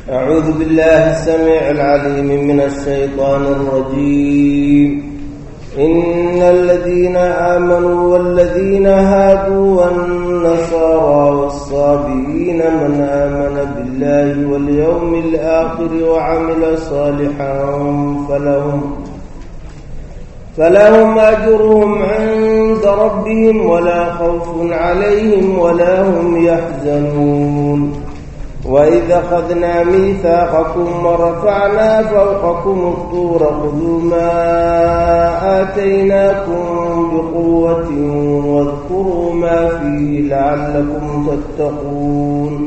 أعوذ بالله السميع العليم من الشيطان الرجيم. إن الذين آمنوا والذين هادوا والنصارى والصابئين من آمن بالله واليوم الآخر وعمل صالحا فلهم أجرهم عند ربهم ولا خوف عليهم ولا هم يحزنون. وإذ أخذنا ميثاقكم ورفعنا فوقكم الطور خذوا ما آتيناكم بقوة واذكروا ما فيه لعلكم تتقون.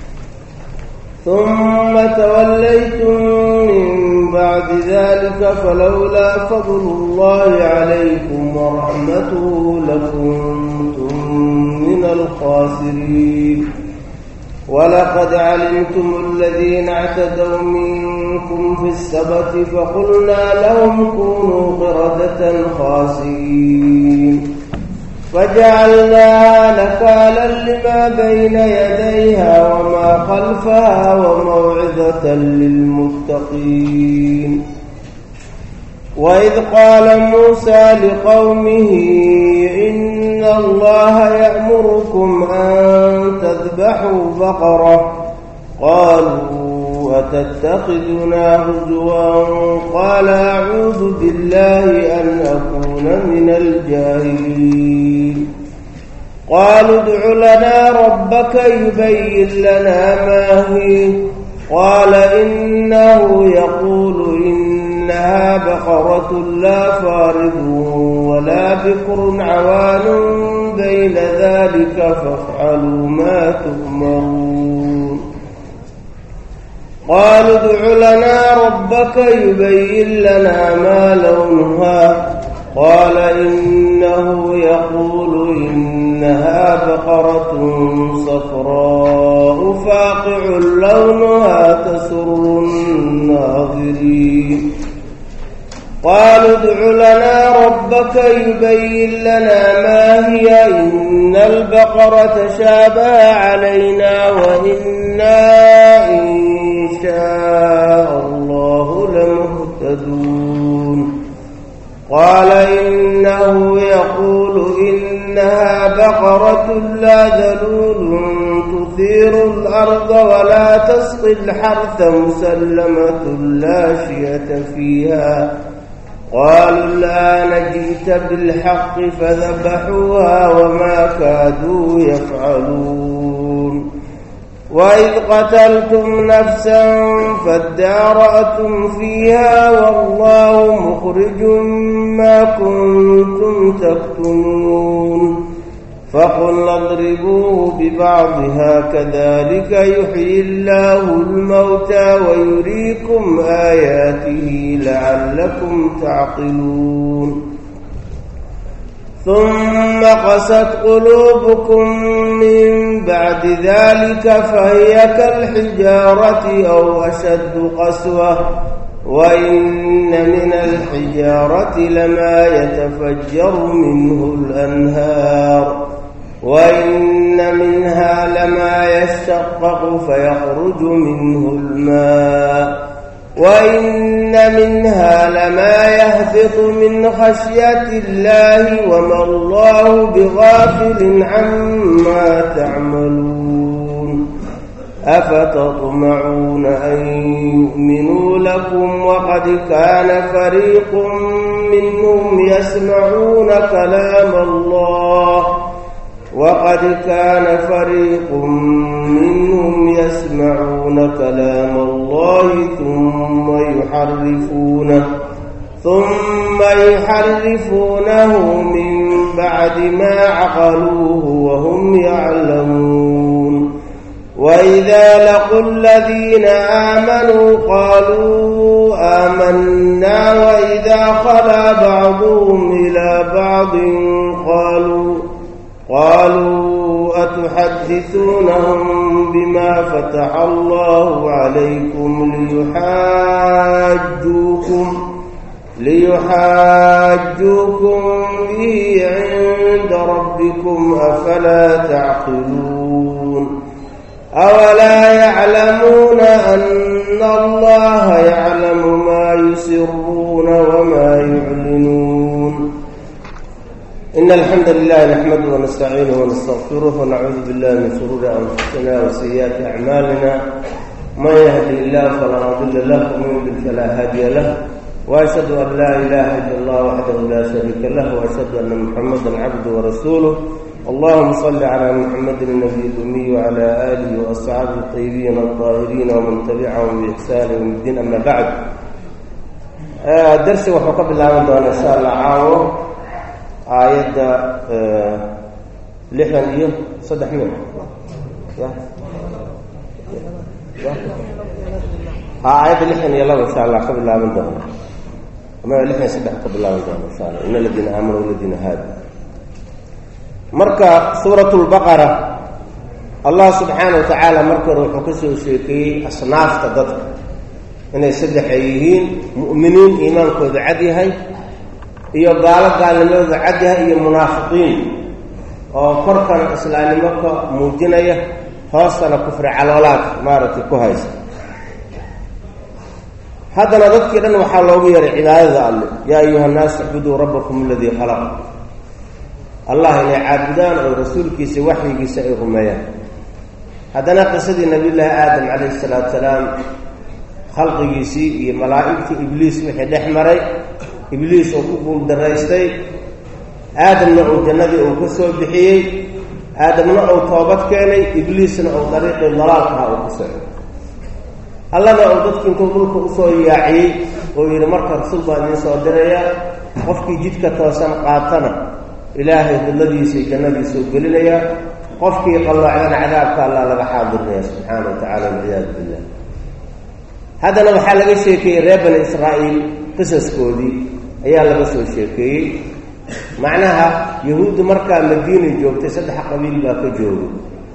ثم توليتم من بعد ذلك فلولا فضل الله عليكم ورحمته لكنتم من الخاسرين. ولقد علمتم الذين اعتدوا منكم في السبت فقلنا لهم كونوا قردة خاسئين فجعلناها نكالا لما بين يديها وما خلفها وموعظة للمتقين. وإذ قال موسى لقومه إن الله يأمركم أن تذبحوا بقرة قالوا أتتخذنا هزوا قال أعوذ بالله أن أكون من الجاهلين. قالوا ادع لنا ربك يبين لنا ما هي قال إنه يقول إنها بقرة لا فارض ولا بكر عوان بين ذلك فافعلوا ما تؤمرون. قالوا ادع لنا ربك يبين لنا ما لونها قال إنه يقول إنها بقرة صفراء فاقع لونها تسر الناظرين. قالوا ادع لنا ربك يبين لنا ما هي إن البقرة شابه علينا وإنا إن شاء الله لمهتدون. قال إنه يقول إنها بقرة لا ذلول تثير الأرض ولا تسقي الحرث مسلمة لا شية فيها. قالوا الآن جئت بالحق فذبحوها وما كادوا يفعلون. وإذ قتلتم نفسا فادارأتم فيها والله مخرج ما كنتم تكتمون. فقلنا اضربوه ببعضها كذلك يحيي الله الموتى ويريكم آياته لعلكم تعقلون. ثم قست قلوبكم من بعد ذلك فهي كالحجارة أو أشد قسوة وإن من الحجارة لما يتفجر منه الأنهار وإن منها لما يشقق فيخرج منه الماء وإن منها لما يهبط من خشية الله وما الله بغافل عما تعملون. أفتطمعون أن يؤمنوا لكم وقد كان فريق منهم يسمعون كلام الله ثم يحرفونه من بعد ما عقلوه وهم يعلمون. وإذا لقوا الذين آمنوا قالوا آمنا وإذا خلا بعضهم إلى بعض قالوا أتحدثونهم بما فتح الله عليكم ليحاجوكم به عند ربكم أفلا تعقلون. أولا يعلمون أن الله يعلم ما يسرون وما يعلنون إن الحمد لله نحمده ونستعينه ونستغفره ونعوذ بالله من شرور أنفسنا وسيئات أعمالنا من يهدي الله فلا مضل له ومن يضلل فلا هادي له وأشهد أن لا إله إلا الله وحده لا شريك له وأشهد أن محمدا عبده ورسوله اللهم صل على محمد النبي الأمي وعلى آله وأصحابه الطيبين الطاهرين ومن تبعهم بإحسان يوم الدين أما بعد درسي وحكم الله من دون إن شاء الله عاوه آيات لحن إيه صدح منه آيات لحن يلا إن شاء الله قبل الله من دون ما لحن صدح قبل الله من دون إن شاء الله إن الذين آمنوا والذين هادوا marka suuratul baqara Allah subhanahu wa ta'ala marka wuxuu ka soo sheekay asnaafta dadka inay saddex yihiin mu'miniin iimaankooda cad yahay iyo gaalnimadooda cad yahay iyo munaafiqiin oo korkan islaamnimo ka muujinaya hoostana kufri caloolaad maaragtay ku haysa haddana dadkii dhan waxaa loogu yeeray cibaadada alle yaa ayuha nnaas ucbuduu rabbakum alladii khalaq allah inay caabudaan oo rasuulkiisa waxyigiisa ay rumeeyaan haddana qisadii nabiyullaahi aadam calayhi salaatu salaam khalqigiisii iyo malaa'igtii ibliis wixii dhex maray ibliis oo ku guuldaraystay aadamna uu jannadii uu ka soo bixiyey aadamna uu toobad keenay ibliisna uu dariiqii dalaalkaha uu ku socday allana uu dadkii intuu dhulka usoo yaaciyey oo yidhi marka rasuul baa idiin soo diraya qofkii jidka toosan qaatana ilaahay dalladiisa jannadiisa gelinaya qofkii qallaacana cadaabka Allah laga xaadirnaya subhanahu wa ta'ala waliyaadu billah hadana waxa laga sheekay reer bani Israa'iil qisaskoodii ayaa laga soo sheekay macnaha yahuud marka Madiina joogtay saddex qabiil baa ka joogay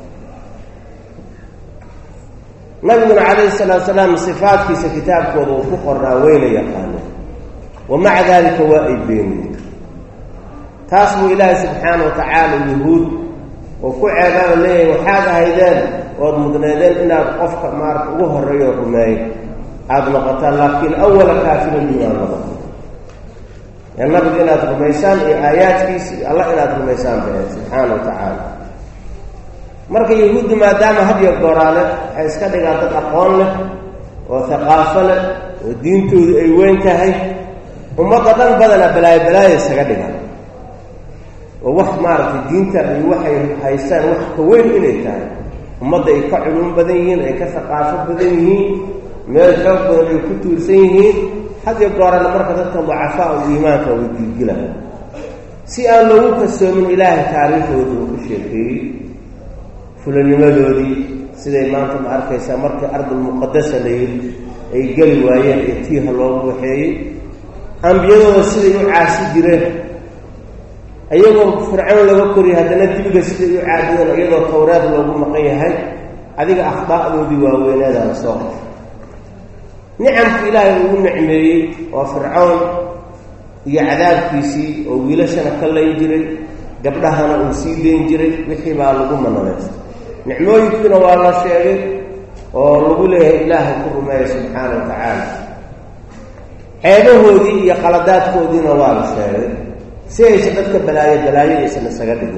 nabiguna calayhi salaatu salaam sifaadkiisa kitaabkooda uu ku qornaa weyna yaqaan wa ma'a dhalika waa ay beeniyeen taasbu ilaahay subhanahu wa ta'ala yahuud oo ku ceebaan leeyahay waxaad ahaydeen oo mudnaadeen inaad qofka maarka ugu horeeyo rumeey aad noqotaan laakiin awwala kaafirin diin noqoto ya nabi inaad rumeysaan ee aayaadkiisa Allah inaad rumeysaan baa subhanahu wa ta'ala marka yahuud maadaama hadiyo goraale ay iska dhigaan dad aqoon leh oo thaqaafo leh oo diintoodu ay weyn tahay ummadda dhan badana balaay isaga dhigaan ووح مارك دينتا أي وحي هايسان وح كوين إليه تاني ومضى يكعلون بدنيين أي كثقافة بدنيين ما الحب أي كتور سينين هذا يقرأ لمركة ضعفاء الإيمان والجلجلة سيئان لوك السومن إله تعريفه ودوك الشيخي فلان يمدودي سيدة إيمان تم أركيسا مركة أرض المقدسة لي أي قلي وآيان يأتيها الله وحي أنبياء وسيدة يعاسي جريه ayagoo fircoon laga koriyo hadana dibiga sida uu caadiyeen ayadoo tawraad loogu maqan yahay adiga akhdaa'doodii waa weynaadaan soo nicamka ilaahay uu nicmeeyay oo fircoon iyo cadaabkiisii oo wiilashana ka layn jiray gabdhahana uu sii deyn jiray wixii baa lagu manaleeyay nicmooyinkiina waa la sheegay oo lagu leeyahay ilaahay ku rumeeyay subhanahu wa ta'ala ceebahoodii iyo qaladaadkoodiina waa la sheegay سيئة dadka balaayada isaga dhigo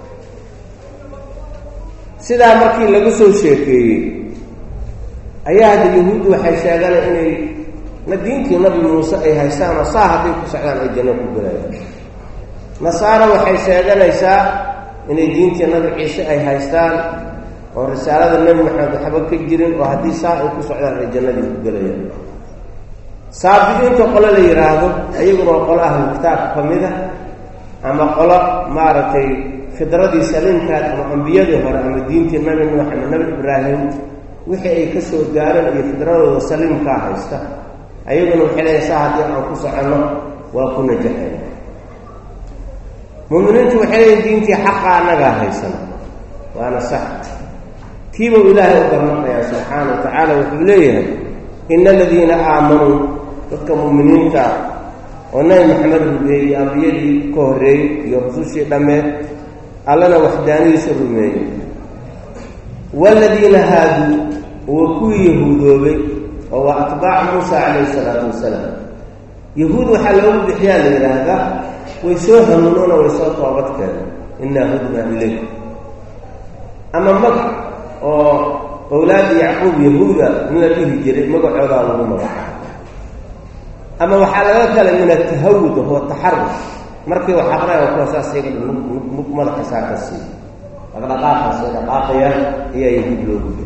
sidaa markii lagu soo sheekeeyay ayaa yahuud waxay sheeganay inay diintii nabi Muuse ay haystaan oo saahaday ku socdaan ay janno ku galayaan nasaara waxay sheeganaysaa inay diintii nabi Ciise ay haystaan oo risaalada nabi Muhammad waxba ka jirin oo haddii saa ay ku socdaan ay jannada ku galayaan saabiinta qolo la yiraahdo ayaguna qolo ahlu kitaab kamida ama qolo maartay fidradii saliimkaad ama anbiyada hore ama diintii nabi Nuux ama nabi Ibraahim wixii ay ka soo gaareen iyo fidradooda saliimka haysta ayaguna waxay leeyahay haddii aan ku socono waa ku najaxay muuminiintu waxay leeyihiin diintii xaqa anaga haysan waana sax kiiba ilaahay u barnaamijaya subhanahu wa ta'ala wuxuu leeyahay innal ladina aamanu dadka muuminiinta oo nabi Muhammad rumeeyay ambiyadii ka horeeyay iyo rasuushii dhameed allana waxdaaniisa rumeeyay walladina haadu وكو يهودوبي وهو أتباع موسى عليه الصلاة والسلام يهود وحلوه بحيال إلهذا ويسوه منون ويسوه طوابتك إنا هدنا إليك أما مكة أولاد يعقوب يهودا من الهجرة مقع عوضا الله أما وحلوه من التهود وهو التحرك مركي وحقرأ وكواساس يقول مدق ساعة السيد أغلقاقها سيدة قاقية هي يهود لوجود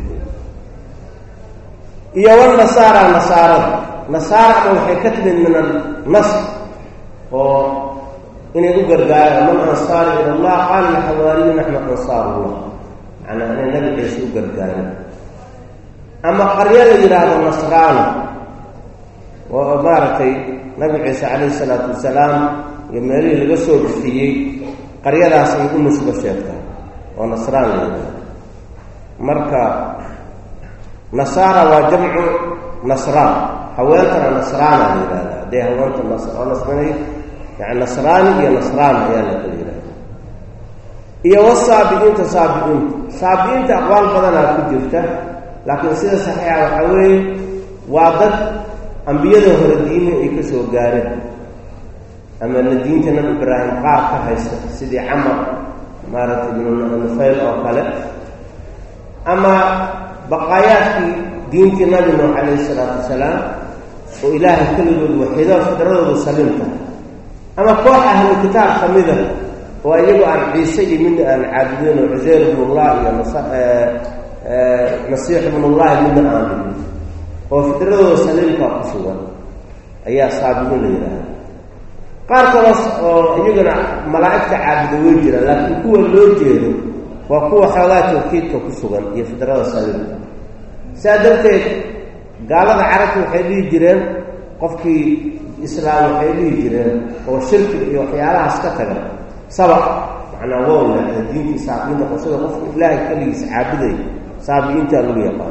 هي والنصارى نصارى وحي كتب من النصر وإن يقول من أنصار إلى الله قال الحواريين نحن أنصار الله يعني أن النبي عيسى يقول أما قرية لجراد النصران وبارتي نبي عيسى عليه الصلاة والسلام يمالي لقصوا بحيي قرية لها سيقول نسبة شيطان ونصران مركا نصارى وجمع نصران حوالتنا نصران هذا دي حوالت النصراني يعني نصراني هي نصران هي القليلة هي والصابئين صابئين أقوال بدنا كجرته لكن سيدة صحيحة وحوي وعدد أنبياء الدين يكسوا قارب أما الدين تنبي إبراهيم قارك سيدي عمر مارت من نفيل أو خلق أما بقايات في دين النبي نوح عليه الصلاة والسلام وإله كل وحيدة وفدرده وسلمته أما كوح أهل الكتاب خميدة ويجب عن عيسى من العابدين وعزير بن الله مسيح بن الله من العابدين وفدرده وسلمته قصوا أي صابرون لله قارك يجب ملائكة عابد وجرة لكن هو اللوجير وقوة حالات وكيدك كسوغا يفدرها سالمة سادرتك قال هذا عرق وحيدي جيران قفكي إسلام وحيدي جيران وشرك وحيالها اسكتها سبق معنا وولا الدين في سابقين قصوغا قفك إلهي كليس عابدي سابقين تألوه يقال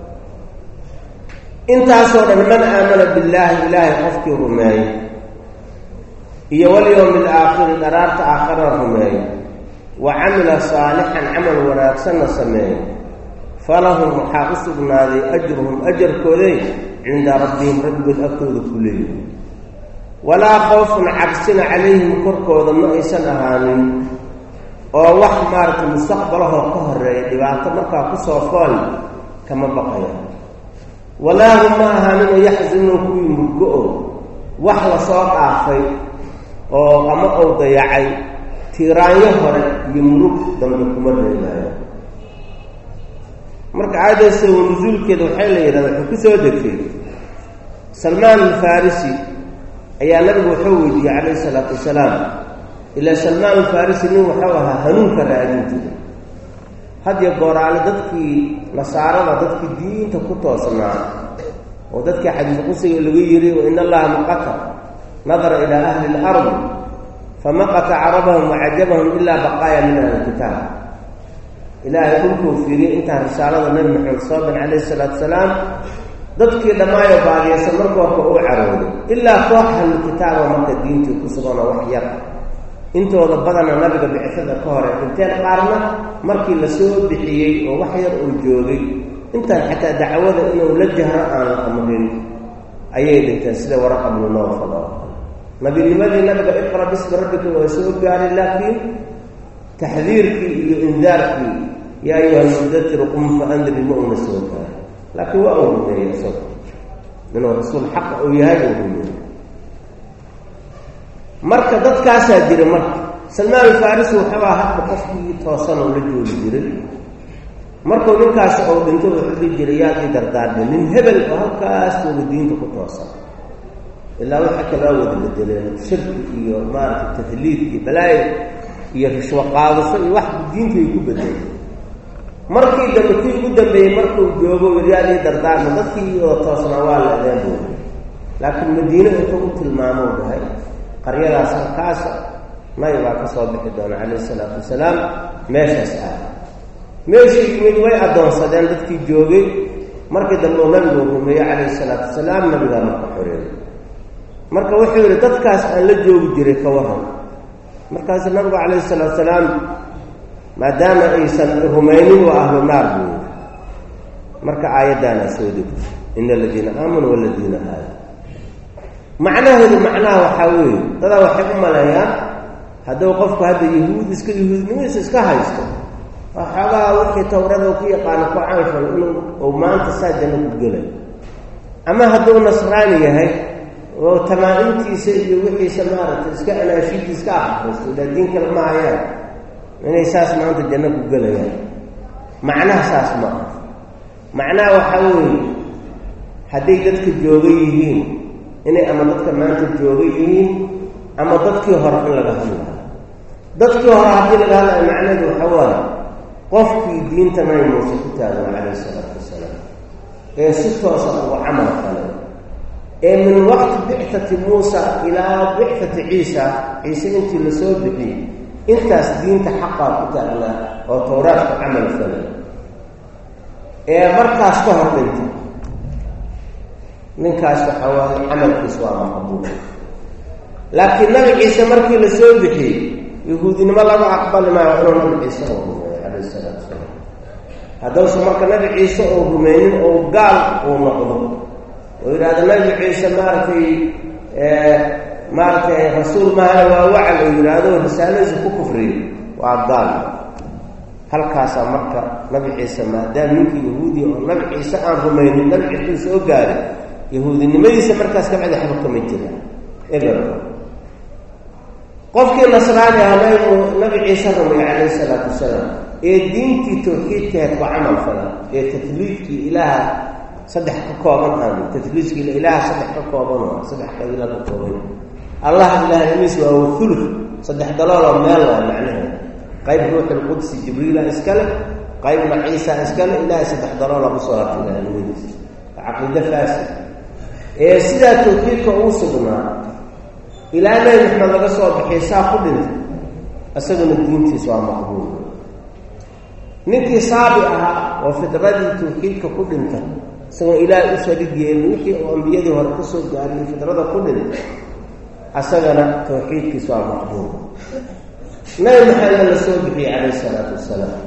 انت أصور من آمن بالله إلهي قفكي رمائي هي واليوم الآخر قرارت آخر رمائي وعمل صالحا عمل وناكسن سمين فلهم محاقص هذه أجرهم أجر كولي عند ربهم رب الأكود كلي ولا خوف عبسنا عليهم كركوذا مئيسا أهانين ووح مارت المستقبله قهر لبعض مركا كصوفان كما بقيا ولا هم أهانين يحزنوا كوي مرقعوا وحل صوت آخي وما أوضيعي تيرانيه hore iyo murug dambe kuma leeyahay marka caadaysa nuzulkeeda waxay leeyahay wuxuu ku soo degtay Salman al-Farisi ayaa nabigu wuxuu weydiiyay calayhi salaatu wasalaam ila Salman al-Farisi nin wuxuu ahaa hanuunka raadin jiray hadiya gooraale dadkii nasaarada dadkii diinta ku toosnaa oo dadkii xadiis qusiga lagu yiri oo in Allah maqata nadara ila ahli al-ard فمقت عربهم وعجبهم إلا بقايا من الكتاب إلهي كلكم فيرين انت رسالة النبي محمد صلى الله عليه والسلام ضدك لما يبالي يسمرك وقعوا عروني إلا فوحها الكتاب ومكة دينتي كسرنا وحيرا انتو ضبطنا نبقى بعثة كهرة انتين قارنا مركي لسوء بحيي ووحير الجوغي انت حتى دعوة انه لجهر عن الأمرين أيضا تنسل ورقة من الله وفضاء نبي لماذا نبقى اقرأ باسم ربك ويسوء قال لكن تحذيرك وإنذارك يا أيها المدثر قم فأنذر المؤمن السوء لكن هو أول من يسوء منه رسول حق أو يهاجم منه مركة ضد كاسة جير مركة سلمان الفارسي وحبا حق قفكي توصلوا لجوه الجير مركة ونكاسة أو بنتو وحبي الجريات دردار من هبل وهكاسة ودين تكتوصل إلا وحكى الأول بالدليل الشرك ومارة التثليث بلاي يرشوا قاضي واحد الدين في كوبدين مركي دمتي قدام بين مركو جوجو وريالي دردار مدتي وتواصلوا على ذنبه لكن مدينة تقول المامور هاي قرية راسها كاسة ما يبغى كصوب حدون عليه الصلاة والسلام ماشي أسأل ماشي من وين أدون صدام دتي جوجي مركي دمو نبي عليه الصلاة والسلام نبي ذا مقحورين marka wuxuu yiri dadkaas aan la joogi jiray ka waran markaas nabiga kaleey salaatu salaam maadaama aysan rumaynin wa ahlu naar marka aayadana soo degto innal ladina aamanu wal ladina haadu macnaheedu macnaha waxaa weeye dadaa waxay u maleeyaan hadduu qofku hadda yahuudnimadiisa iska haysto waxoogaa wixii tawrada ku yaqaano ku caanfal inuu maanta saa janno ku gelay ama hadduu nasraani yahay oo tamaaintiisa iyo wixiisa maaragtay iska anaashidiis ka akhristo ilaa diin kale ma hayaan inay saas maanta janno ku gelayaan macnaha saas ma aha macnaha waxaa weeye hadday dadka jooga yihiin inay ama dadka maanta jooga yihiin ama dadkii hore in laga hadlayo dadkii hore haddii laga hadlayo macnaheedu waxaa waaye qofkii diinta nabi muuse ku taagan calayhi salaatu wasalaam ee si toosa uga camal falay ee min waqti bictati muusa ilaa bictati ciisa intii la soo bixiyey intaas diinta xaqaa ku taagnaa oo towraadka camal falay ee markaas ka hor dhintay ninkaas waxaa waaye camalkiis waa maqbuul laakiin nabi ciise markii la soo bixiyey yahuudinimo laga aqbali maayo inuu nabi ciise oo rumeeyo calayhi salaatu wasalaam haddausa marka nabi ciise oo rumeynin oo gaal uu noqdo oo yidhaahda nabi ciise maaragtay rasuul maaha waa wacal oo yidhaahdo risaaladiisa ku kufriyo waa gaal halkaasaa marka nabi ciise maadaama ninkii yahuudiya oo nabi ciise aan rumeynin nabi ciise soo gaaray yahuudinimadiisa markaas ka bacdi xaba kama jira eber qofkii nasraani ah nabi ciise rumeeyey calayhi salaatu wasalaam ee diintii tawxiidkaheed ku camal fala ee tatliidkii ilaaha saddex ka kooban aanu tatliidkii ilaaha saddex ka kooban oo saddex qabiila ka kooban allah ilaahayis waa thuluth saddex dalool meel waa macnaheedu qayb ruuxul qudsi jibriil iskale qayb ciisa iskale ilaahay saddex dalool u soo hartay ilaahayis aqida faasid ee sidaa tawxiidka uu sugnaa ilaa nabi maxamed laga soo bixiyay saa ku dhintay asaguna diintiisa waa maqbuul ninkii saabi ahaa oo fidradii tawxiidka ku dhintay isagoo ilaahay u shariigiyey wixii oo ambiyadii hore ka soo gaaray fidrada ku dhintay asagana tawxiidkiisa waa maqbuul nabi maxamed la soo bixiyey calayhi salaatu wasalaam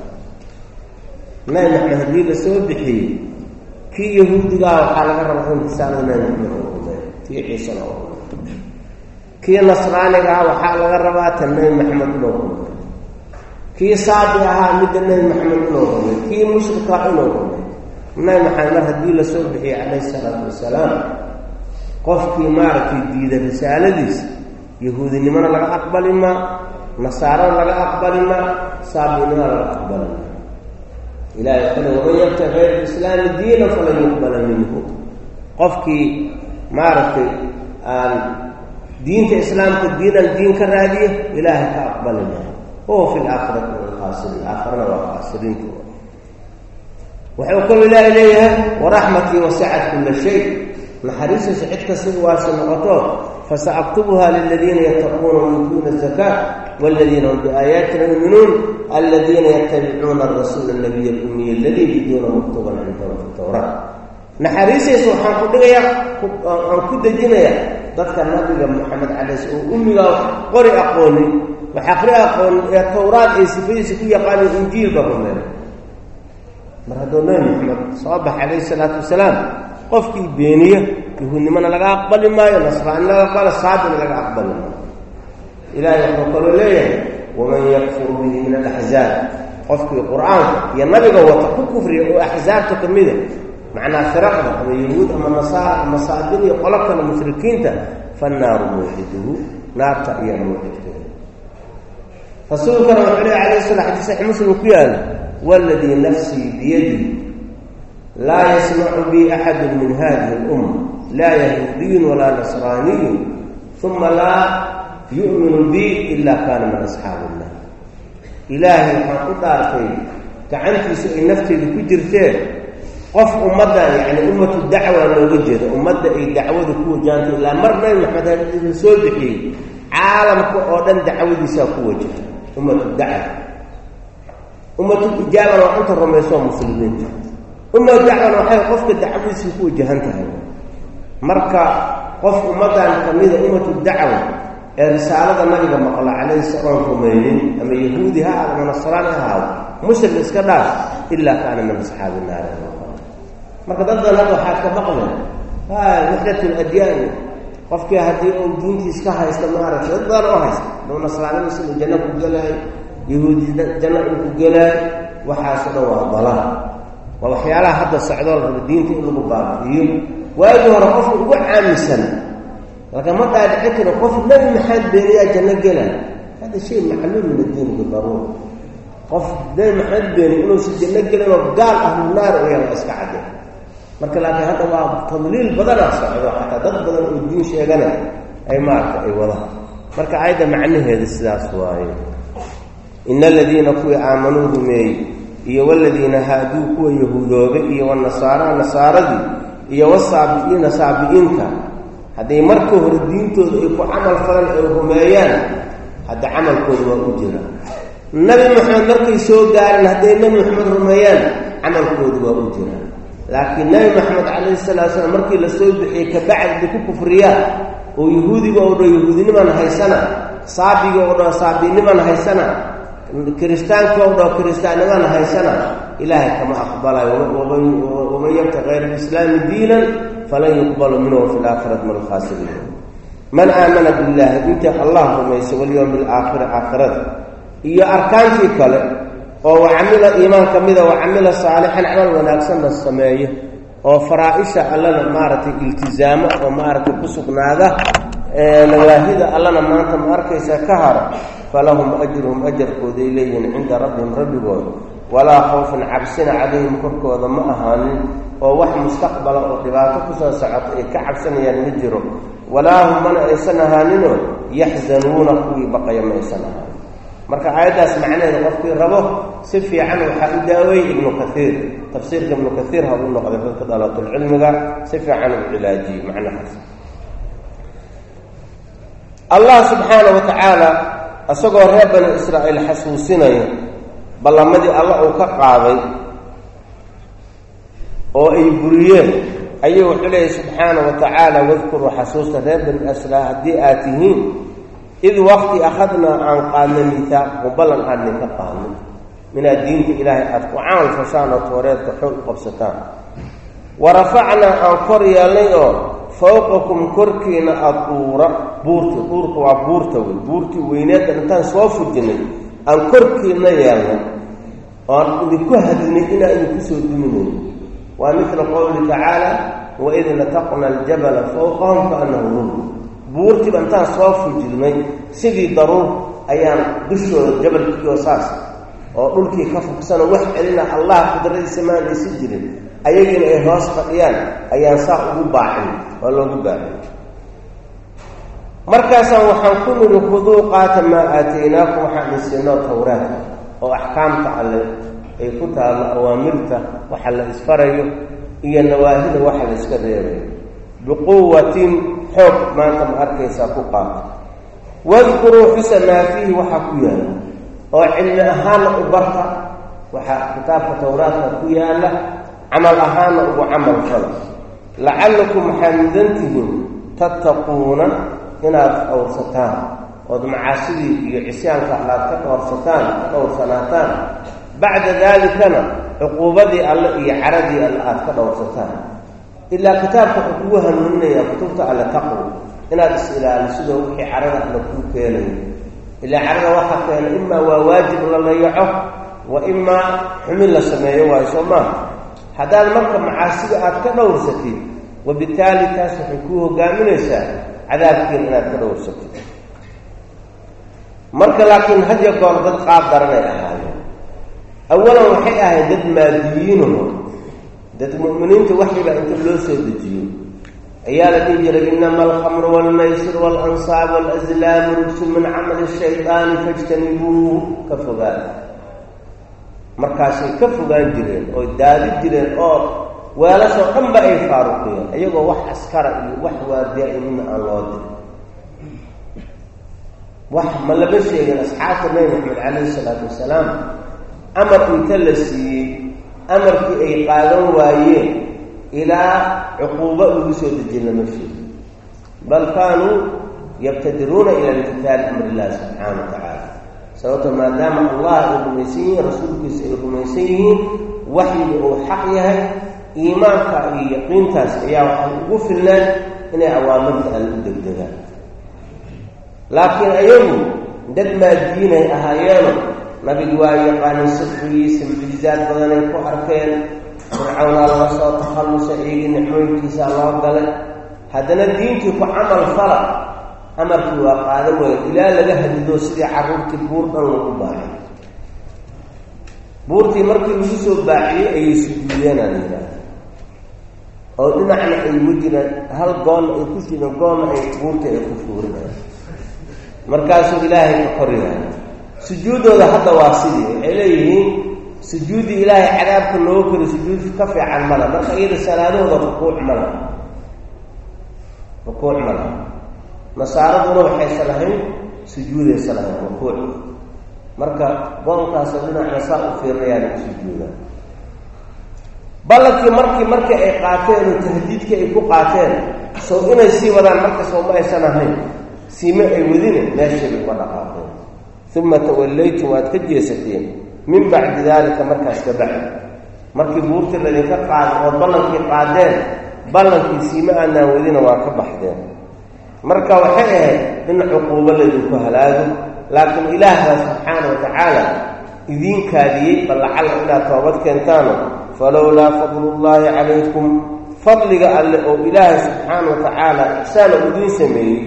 nabi maxamed haddii la soo bixiyey kii yahuudigaa waxaa laga rabaa in risaalada nabi maxamed oo rumeeyo tii ciisana oo rumeeyo kii nasraanigaa waxaa laga rabaa tan nabi maxamed inuu rumeeyo kii saabi ahaa midda nabi maxamed inuu rumeeyo kii mushrika inuu rumeeyo nabi maxamed mar haddii la soo bixiyey calayhi salaatu wasalaam qofkii maaragtay diida risaaladiisa yahuudinimona laga aqbali ma nasaarana laga aqbali ma saabinimona laga aqbali ma ilahay wuxuu waman yabtaghi ghayra alislaami diinan falan yuqbala minhu qofkii maaragtay aan diinta islaamka diin ka raadiyo ilaahay ka aqbali maayo huwa fi laakhirati min alkhaasiriin aakhirana waa khaasiriinta wuxuu kaloo ilaahay leeyahay waraxmatii wasicat kulla shay naxariistiisa cid kasta waasi noqoto fasaaktubuha liladiina yattaquuna wayuutuuna azakaa waladiina hum biaayaatina yuuminuun aladiina yattabicuuna arasuula alnabiya alumiya aladii yajiduuna maktuuban cindahum fi tawraat naxariistiisa waxaan ku dhigayaa aan ku dejinayaa dadka nabiga maxamed calays oo ummigaa qori aqoonin wax aqri aqoonin ee tawraat ee sifadiisa ku yaqaanay injiilba rumeeya mar hadduu nabi maxamed soo bax calayhi salaatu wasalaam qofkii beeniya yahuudnimona laga aqbali maayo nasraanina laga aqbala saabina laga aqbali maayo ilaahay wuxuu kaloo leeyahay waman yakfur bihi min alaxzaab qofkii qur-aanka iyo nabiga wata ku kufriya oo axzaabta ka mida macnaa firaqda ama yahuud ama nasaara ama saabin iyo qolo kale mushrikiinta fannaaru mawxiduhu naarta iyaa mawxidkeeda rasuulkana wuxuu leeyahy calayhi salaam xadiis saxiix muslim ku yaala waladii nafsii biyadii laa yasmacu bi axadu min hadihi اlumma laa yahuudiyun walaa nasraaniyun uma laa yu'minu bi ila kaana min asxaabi illah ilaahay waxaan ku dhaartay gacantiisu ay nafteeda ku jirteen qof ummaddan yani ummatu dacwa looga jeedo ummadda ay dacwada ku wajahanto ilaa mar nabi maxamed hadii soo bixiyey caalamka oo dhan dacwadiisaa ku wajahta ummatu dacwa ummatu ijaabana waa inta rumaysoo muslimiinta ummatu dacwana waxay qofka dacwadiisii ku wajahan tahay marka qof ummaddan kamida ummatu dacwa ee risaalada nabiga maqla calayhi salaam rumaynin ama yahuudi ha ama nasraani ha mushrik iska dhaaf ilaa kaana min asxaabi naar marka dadkan hadda waxaad ka baqleen wixdatul adyaan qofkii haddii uu diintiis ka haysta maaragtay dad badan oo haysta dhow nasraanada siduu janno ku gelaayo yahuudi janno uu ku gelaayo waxaasoo dhan waa dalal waa waxyaalaha hadda socdoo la rabo diinta in lagu baabi'iyo waagii hore qofka ugu caamisan laakiin ma dhaadhicin karo qof nebi maxamed beeniyaa janno gelaa hada shay macluum min addiin bidaruura qof nebi maxamed beeni inuusan janno gelin oo gaal ahlu naar u yahay waa iska cadde marka laakiin hadda waa tadliil badanaa socdo xataa dad badan oo diin sheegana ay maaragta ay wadaan marka aayadda macnaheeda sidaas waaye ina aladiina kuwii aamanuu rumeeyey iyo waladiina haaduu kuwa yahuudoobay iyo wanasaara nasaaradii iyo wasaabi'iina saabi'iinta hadday marka hore diintooda ay ku camal falan ay rumeeyaan hadda camalkooda waa u jira nabi maxamed markay soo gaareen hadday nabi maxamed rumeeyaan camalkooda waa u jira laakiin nabi maxamed calayhi salaatu salaam markii la soo bixiyey kabacdi ku kufriyaan oo yahuudiga oo dhan yahuudiniman haysana saabiga oo dhan saabiniman haysana kiristaanka oo dhan kiristaaniman haysana ilaahay kama aqbalayo waman yabtaqi ghayra alislaami diinan falan yuqbalu minhu fi laakhirati min alkhaasiriin man aamana billahi inta allah rumaysa walyawmi alaakhiri aakhirada iyo arkaantii kale oo wacamila iimaan ka mida wacamila saalixan camal wanaagsanna sameeyo oo faraa-isha allana maaragtay iltizaamo oo maaragtay ku sugnaada nawaahida allana maanta ma arkaysa ka haro falahum ajruhum ajarkooday leeyihiin cinda rabbihim rabbigooda walaa khawfun cabsina calayhim korkooda ma ahaanin oo wax mustaqbala oo dhibaato kusoo socota ay ka cabsanayaan ma jiro walaa hum mana aysan ahaaninoo yaxzanuuna kuwii baqaya ma aysan ahaanin marka aayaddaas macnaheeda qofkii rabo si fiican waxaa u daawayey ibnu kaiir tafsiirka ibnu kaiir ha u noqday dadka dalaatulcilmiga si fiican u cilaajiyey macnahaas allah subxaana wa tacaala isagoo reer bani israa'iil xasuusinayo ballamadii alla uu ka qaaday oo ay buriyeen ayuu wuxuu leeyahy subxaana wa tacaala wadkuruu xasuusta reer bani israa'iil haddii aad tihiin id waqti akhadnaa aan qaadnay miihaaqakum ballan aadnin ka qaadnay minaad diinta ilaahay aada ku camal fashaan oo tooreedka xoog u qabsataan wa rafacnaa aan kor yeelnay oo fawqakum korkiina aduura buurta duurka waa buurta wey buurtii weyneedda intaan soo fujinay aan korkiina yeelnay oan idinku hadinay inaan idinku soo duminayn waa midla qowli tacaala waid nataqna aljabala fawqahum kaannahu rub buurtiiba intaan soo fujilnay sidii daruur ayaan dushooda jabalkiioo saas oo dhulkii ka fogsanoo wax celina allah qudradiisa maanaysi jirin ayagiina ay hoos fadhiyaan ayaan saa ugu baacin waa loogu baacin markaasaan waxaan ku niri khuduu qaata maa aataynaakum waxaan insiinoo tawraat oo axkaamta alle ay ku taallo awaamirta waxa la isfarayo iyo nawaahida waxa la iska reebayo biquwatin xoog maanta ma arkaysaa ku qaata wadkuruu xusa maa fiihi waxaa ku yaalla oo cilmi ahaanna u barta waxaa kitaabka tawraadka ku yaalla camal ahaanna ugu camal fala lacallakum waxaad mudan tihiin tattaquuna inaad dhowrsataan ood macaasidii iyo cisyaanka allaad ka dhowrsataan ka dhowrsanaataan bacda daalikana cuquubadii alle iyo caradii alle aad ka dhowrsataan ilaa kitaabka wuxuu kugu hanuuninayaa kutubta alle taqwo inaad is-ilaalisidoo wixii carada alle kuu keenayo ilaa carada waxaa keena imaa waa waajib la layaco wa imaa xumin la sameeyo waayo soo maaha haddaad marka macaasida aad ka dhowrsatid wabitaali taas waxay kuu hogaaminaysaa cadaabkiina inaad ka dhowrsatid marka laakiin hadya goor dad qaab daranay ahaayeen awalan waxay ahayd dad maadiyiinuhu dad mu'miniinta waxibaa inta loo soo dejiyo ayaa la dhihi jiray inama alkhamru waalmaysir waalansaab waalaslaamu rujsun min camali shaydaani fajtanibuuhu ka fogaan markaasay ka fogaan jireen oo daadi jireen oo weelashoo dhanba ay faaruqiyeen iyagoo wax askara iyo wax waardiya-inina aan loo dirin wax ma lama sheegin asxaabta nabi maxamed calayhi salaatu wasalaam amar inta la siiyey amarkii ay qaadan waayeen ilaa cuquubo lagu soo dejin lama sheegin bal kaanuu yabtadiruuna ila imtithaali amri illahi subxaana wa tacaala sababto maadaama allah ay rumaysan yihiin rasuulkiisa ay rumaysan yihiin waxyiga uu xaq yahay iimaanka iyo yaqiintaas ayaa waxay ugu filnaan inay awaamirta alle u degdegaan laakiin ayagu dad maadiinay ahaayeeno nabigu waa yaqaanay sidqigiisa mucjizaad badanay ku arkeen fircawnaa laga soo takhallusay iyagii nicmooyinkiisa loo galay haddana diintii ku camal fala amarkii waa qaadan weyn ilaa laga hadido sidii carruurtii buur dhan lagu baaxay buurtii markii lagu soo baaciyey ayay sujuudeen aan yidhaahda oo dhinacna ay wejiraan hal goonna ay ku shideen goonna ay buurtii ay ku fuurinayaan markaasuu ilaahay ka koryahay sujuudooda hadda waa sidii waxay leeyihiin sujuuddii ilaahay cadaabka looga kori sujuud ka fiican mala marka iyada salaadahooda rukuuc mala nasaaraduna waxaysa lahayn sujuudaysa lahayn rukuuc marka goonkaasoo dhinacna saa u fiirinayaan ku sujuudaan ballankii markii ay qaateen oo tahdiidkii ay ku qaateen soo inay sii wadaan markasoo ma aysan ahayn siime ay wadine meeshaybay ka dhaqaaqeen uma tawallaytum waad ka jeesateen min bacdi daalika markaas ka bacdi markii buurtii laydinka qaaday oo ballankii qaadeen ballankii siime aanaan wadina waa ka baxdeen marka waxay ahayd in cuquubo laydinku halaago laakiin ilaahbaa subxaana watacaala idiin kaadiyey bal lacalla inaad toobad keentaano falowlaa fadlullaahi calaykum fadliga alle oo ilaahay subxaana watacaala ixsaana idiin sameeyey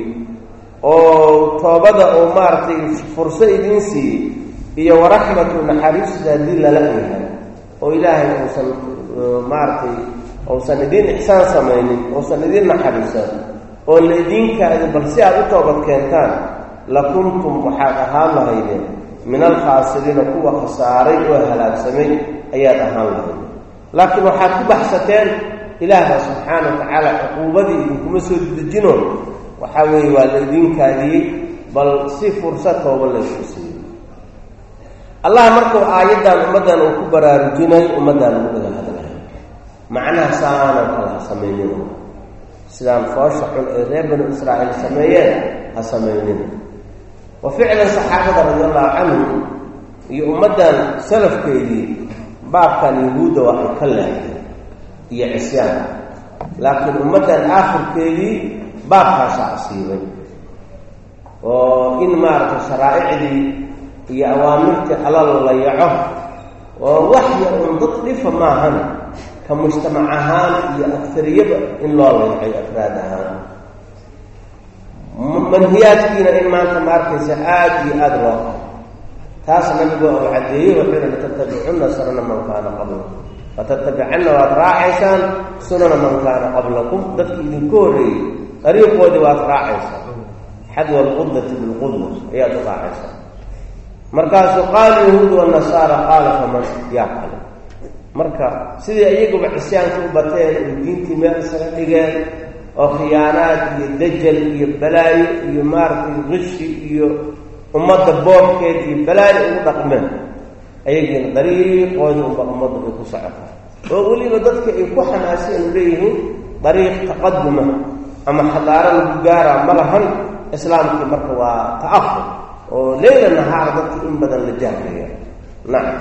oo toobada oo maaragtay furso idiin siiyey iyo waraxmatu naxariista haddii lala yahay oo ilaahay uusan maaragtay uusan idiin ixsaan samaynin uusan idiin naxariisan oo la idiinkaadi bal si aad u toobad keentaan lakuntum waxaad ahaan lahaydeen min alkhaasiriina kuwa khasaaray oo halaagsamay ayaad ahaan lahaydeen laakiin waxaad ku baxsateen ilaahba subxaana watacaala cuquubadii idinkuma soo dejino waxaa weeye waa la idiinkaadiyey bal si fursad tooba laysku siiyey allah markuu aayaddan ummaddan uu ku baraarujinay ummaddan ugu dhaga hadlahay macnaha saanoo kale ha samaynina sidaan foosha xun ay reer banu israa'iil sameeyeen ha samaynina wa ficlan saxaabada radiallahu canhum iyo ummaddan salafkeedii baabkan yahuudda waa ay ka leexdeen iyo cisyaan laakiin ummaddan aakhirkeedii baabkaasa asiibay oo in maaragtay sharaa'icdii iyo awaamirtii alla la layaco oo wax yar un dad dhifa maahan ka mujtamac ahaan iyo agtariyaba in loo layacay afraad ahaan manhiyaadkiina in maanta ma arkaysa aada iyo aada loo qabo taas nabigu uu caddeeyey wuxuuna latatabicunna sanana man kaana qablakum fatatabicanna waad raacaysaan sunana man kaana qablakum dadkii idinku horreeyey dariiqoodii waad raacaysaan xadwa alqudlati bilqudla ayaad u raacaysaan markaasuu qaala yahuud wanasaara qaala faman yaa kale marka sidii iyaguba cisyaanka u bateen oo diintii meel isaga dhigeen oo khiyaanaad iyo dajal iyo balaayo iyo maaragtay qishi iyo ummadda boobkeed iyo balaayo ugu dhaqmeen ayagiina dariiqoodii unba ummadda ay ku socota oo weliba dadka ay ku xanaaseen u leeyihiin dariiq taqaduma ama xadaaro lagu gaaraa ma lahan islaamkii marka waa ta'ahur oo leyla nahaar dadkii in badan la jahlaya nacam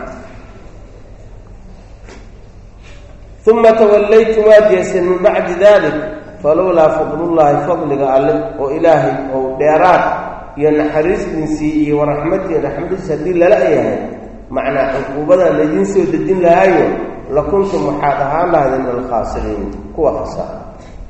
uma tawallaytum waad jeeseen min bacdi dalik falowlaa fadlullaahi fadliga alle oo ilaahay ou dheeraad iyo naxariistiisii iyo waraxmatii raxmadiisa haddii lala yahay macnaa cuquubadan laydiin soo dejin lahaayo lakuntum waxaad ahaan lahaydeen min alkhaasiriin kuwa khasaara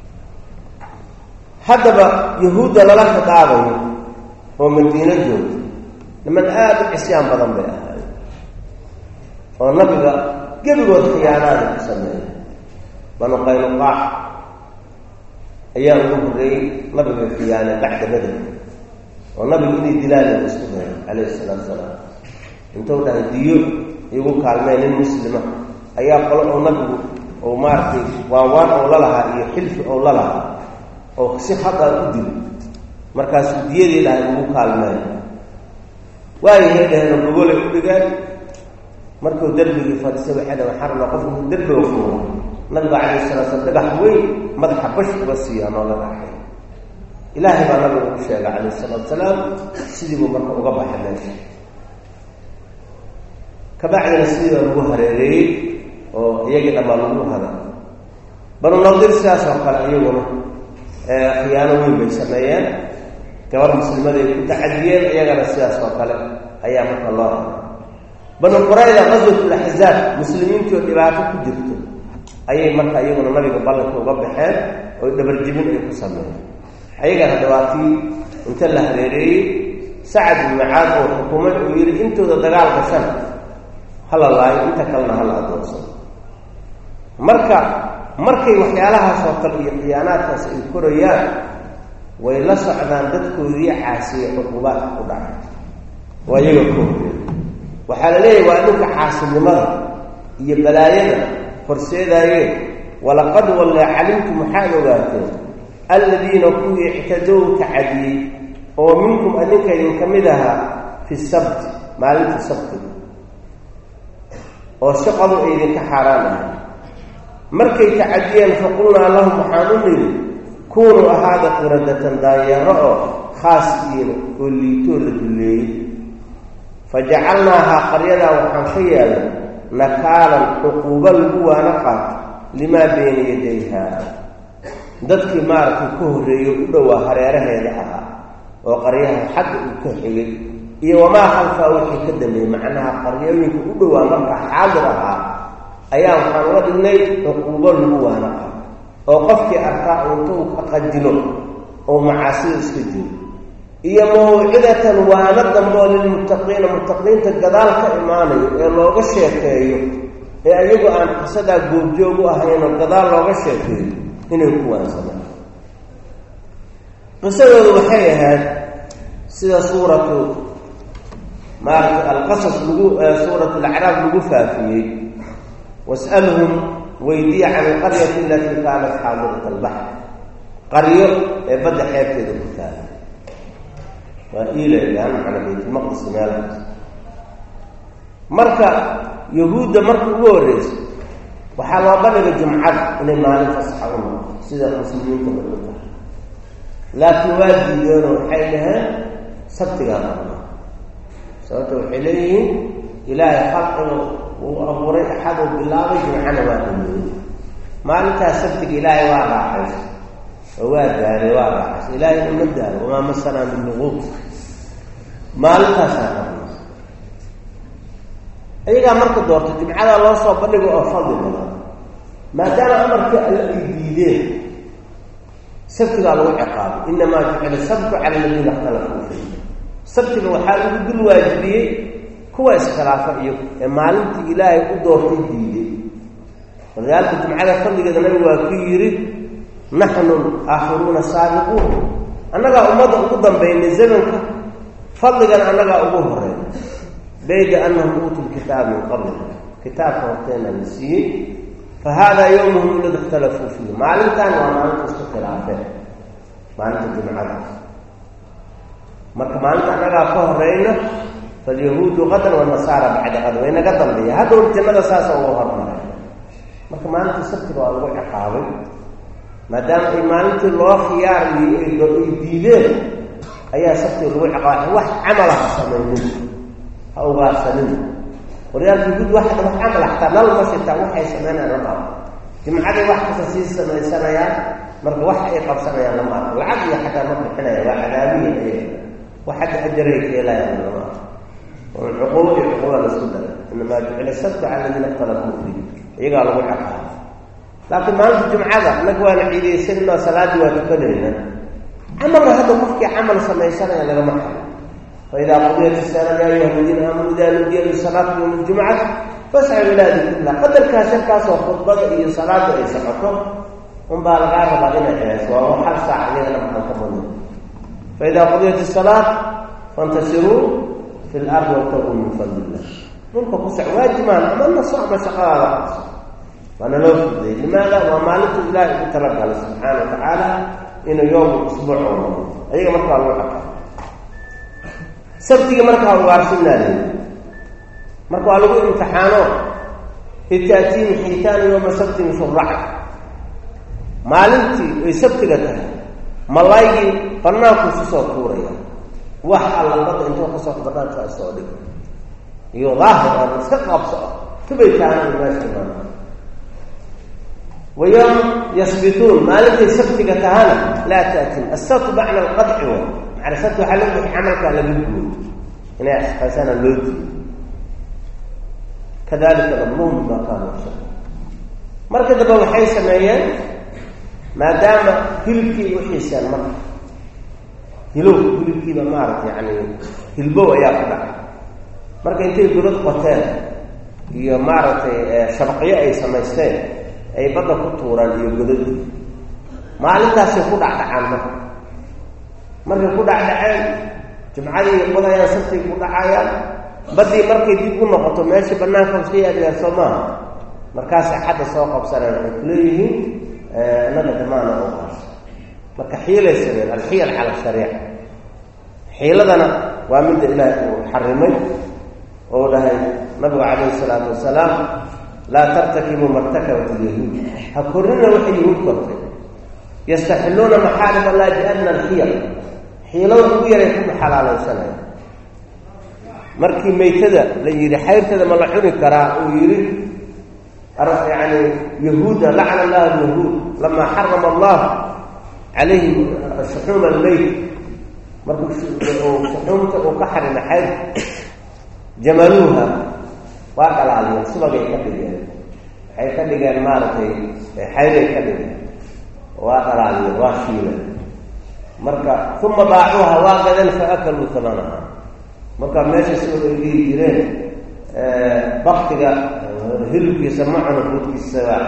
haddaba yahuudda lala khidaabayo oo madiino joogta niman aada u cisyaan badan bay ahaayeen oo nabiga gebigood khiyaanaada ku sameeyay banu qaynuqaax ayaa ugu horreeyey nabiga khiyaane bacda bader oo nabigu inay dilaala isku daray calayhi salaatu salaam intuu dhahay diyo igu kaalmeen nin muslima ayaa qolo oo nabigu oo maaragtay waawaan oo la lahaa iyo xilfi oo la lahaa oo si khadar u dil markaasuu diyadii dhahay ugu kaalmeen waayahay dhaheen oo gogolay u dhigeen markuu derbigii fadhiisay waxay dhahen waxaan rabnaa qofku inuu derbiga fuuro nabiga calayhi salatu slam dhagax weyn madaxa bash uga siiyaa noola dhaxay ilaahay baa nabiga ugu sheegay calayhi salaatu salaam sidiibuu marka uga baxay meesha kabacdina sidii baa lagu hareereeyey oo iyagii dhammaan lagu hada banu nadir sidaas oo kale iyaguna khiyaano weyn bay sameeyeen gabar muslimaday ku tacadiyeen iyagana sidaas oo kale ayaa marka loo haray banu qurayda qaswatul ahzaab muslimiintu dhibaato ku jirto ayay marka iyaguna nabiga ballanka uga baxeen oo dhabarjibin ay ku sameeyeen ayagana dhawaatii inta la hareereeyay sacad ibn mucaad oo xukuumad uu yiri intooda dagaal gashan hala laayo inta kalena hala adoonsan markay waxyaalahaas oo kale iyo khiyaanaadkaas ay korayaan way la socdaan dadkoodii caasiye xuquuqaadka ku dhacay waa iyaga kooxda waxaa la leeyahay waa dhulka caasimnimada iyo balaayada horseedaayeen walaqad walla calimtum maxaad ogaateen aladiina kuwii ictadow ka cadiyey oo minkum adinka idinka mid ahaa fi sabti maalinta sabtiga oo shaqadu ay idinka xaaraan ahay markay tacadiyeen faqulnaa lahum waxaan u nidhi kuunuu ahaada qiradatan daanyaro oo khaasiyiina oo liitoo la dulleeyey fajacalnaahaa qaryadaa waxaan ka yeelay nakaalan cuquuba lagu waana qaato limaa bayna yadayhaa dadkii maaragtay ka horreeyo u dhowaa hareeraheeda ahaa oo qaryaha xagga uu ka xigay iyo wamaa khalfaa wixii ka dambeeyey macnaha qaryooyinka u dhowaa marka xaadir ahaa ayaa waxaan uga dhignay cuquubo lagu waana qaato oo qofkii arkaa intuu ka qajilo oo macaasida iska jiro iyo mawcidatan waana dambo lilmuttaqiina muttaqiinta gadaal ka imaanayo ee looga sheekeeyo ee ayagu aan qisadaa goobjoog u ahayn oo gadaal looga sheekeeyo inay ku waansamaan qisadoodu waxay ahayd sida suuratu maaragtay alqasas suuratu alacraaf lagu faafiyey was'alhum weydiya can alqaryati alatii kaanat xaadirat albaxr qaryo ee badda xeebteeda ku taala waa iilayaan macnaa baytulmaqdis meelkaas marka yahuudda marka ugu horreysa waxaa loo bandhigay jumcada inay maalin fasaxa u noqoto sida muslimiinta lagu tahay laakiin waa diideenoo waxay dhaheen sabtigaa qabna sababta waxay leeyihiin ilaahay khalqiga uu abuuray axaduu bilaabay jumcana waa dhameeyey maalintaas sabtiga ilaahay waa raaxaysa oo waa daalay waa raaxaysa ilaahayna ma daalo wamaa masanaa min luquub maalintaasaa qabna ayagaa marka doorta jimcadaa loo soo bandhigo oo fadli badan maadaama amarkii alla ay diideen sabtigaa lagu ciqaabay inamaa jucila sabtu cala aladiina ikhtalafuu fiih sabtiga waxaa lagu dul waajibiyey kuwa iskhilaafa iyo ee maalintii ilaahay u doortay diiday walidaalika jimcada fadligeeda nabigu waa ku yidhi naxnu aakhiruuna saabiquun annagaa ummadda ugu dambaynay zamanka fadligana annagaa ugu horeyna bayda anahum uutuu lkitaab min qabli kitaabka horteena la siiyey fa haadaa yowmuhum aladi ikhtalafuu fiihi maalintan waa maalinta isku khilaafeen maalinta jimcada marka maalinta annagaa ka horeyna falyahuudu qadan wanasaara bacda qadan way naga dambeeya hadhow jannada saasa uga hormaray marka maalintii sabtiga waa lagu ciqaabay maadaama ay maalintii loo khiyaariyey ay diideen ayaa sabtiga lagu ciqaabay wax camala ha samaynin ha ugaarsanin waryaalkii gud wax camal xataa nal ma shitaa waxay samaynayaan lama arko jimcaday wax kasta sii samaysanayaan marka wax ay qabsanayaan lama arko lacag iyo xataa ma bixinaya waa cadaabiya ayaga wax hadda ajaray keelayaan lama arko والعقوبة العقوبة السنة إنما جعل السبت على الذين اختلفوا فيه يقال له عقاب لكن ما أنت الجمعة نقوى نعيدي سنة صلاة وتكلمنا عمل هذا مفكي عمل سنة سنة إلى محل فإذا قضيت السنة يا أيها الذين آمنوا إذا نودي للصلاة يوم الجمعة فاسعوا إلى ذكر الله قدر كاسر كاس وخطبة إلى صلاة إلى سقطه ومبالغات بعدين عياس وهو حرص علينا لما نكمل فإذا قضيت الصلاة فانتصروا في الأرض وابتغوا من فضل الله ممكن قصع واجمان عملنا صعبة شقاء رأسه وأنا لو فضي لماذا ومالك الله يترقى سبحانه وتعالى إنه يوم أسبوع ورمضان أيها مركة الله حقا سبتي مركة وارسلنا لي مركة الله امتحانه التأتين حيتان يوم سبت شرعا مالنتي سبتي قتها ملايقي فناكو سوى كوريا wax alla bada intuu ka soo qadanta soo dhig iyo daahir iska qabso tibay taana meesha ويوم يسبتون ما لك السبت كهانة لا تأتي السبت معنى القطع على السبت وحلم عملك على بالجود هنا حسن اللوت كذلك ضمنهم ما كانوا يفسقون مركز ابو حي سميان ما دام كلكي وحيسان مركز هلو كلكي ما معرف يعني هلبو يا قطع مركز انتي قلت قتال هي معرف شرقية اي سميستين ay badda ku tuuraan iyo godad maalintaasay ku dhacdhacaan markay ku dhacdhaceen jumcadii qodayaan sabtay ku dhacayaan baddii markay dib u noqoto meeshii bannaanka usii aadiyaan soo maaha markaasay xadda soo qabsaneen waxay ku leeyihiin naga damaana oo qaas marka xiilay sabeen alxiyal cala shariica xiiladana waa midda ilaahay uu xarimay oo dhahay nabigu calayhi salaatu wasalaam لا ترتكبوا ما ارتكبت اليهود هكرنا وحي يهود كرتين يستحلون محارم الله بأن الحيل حيلون كبيرة يكون حلال وسنة مركي ميتدا ليري حيرتدا ملعوني كراء ويري يعني يهود لعن الله اليهود لما حرم الله عليه شحوم الميت مركي شحومته وكحر الحير جملوها واقع عليهم سبق يكذبين أي كذبين مارتي حيل يكذبين واقع عليهم واشيلا مركا ثم باعوها واقعا فأكلوا ثمنها مركا ماشي سوء اللي يجرين بقتك هلك يسمعنا فوتك السواح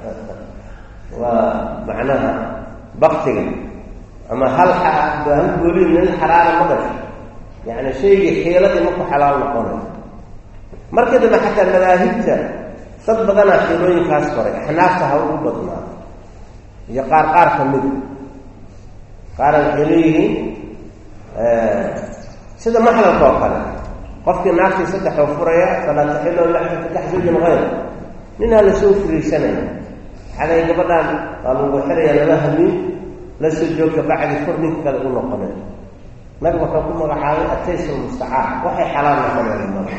ومعناها بقتك أما هل قولين من الحرارة مدش يعني شيء حيلة مكو حلال نقوله markadana xataa madaahibta dad badana xiilooyinkaas qoray axnaafta ha ugu badnaa iyo qaar kamid qaar waxay leeyihiin sida maxlalka oo kale qofkii naagtii saddex oo furaya falaa taxillo laxda taxzuujin hayr ninaa la soo furiisanaya xalay gabadhaan waa lagu xiraya laba habeen la soo joogta bacdi furnin kale u noqonay nabigu wuxuu ku magacaabay ataysul mustacaab waxay xalaal noqonayaan marka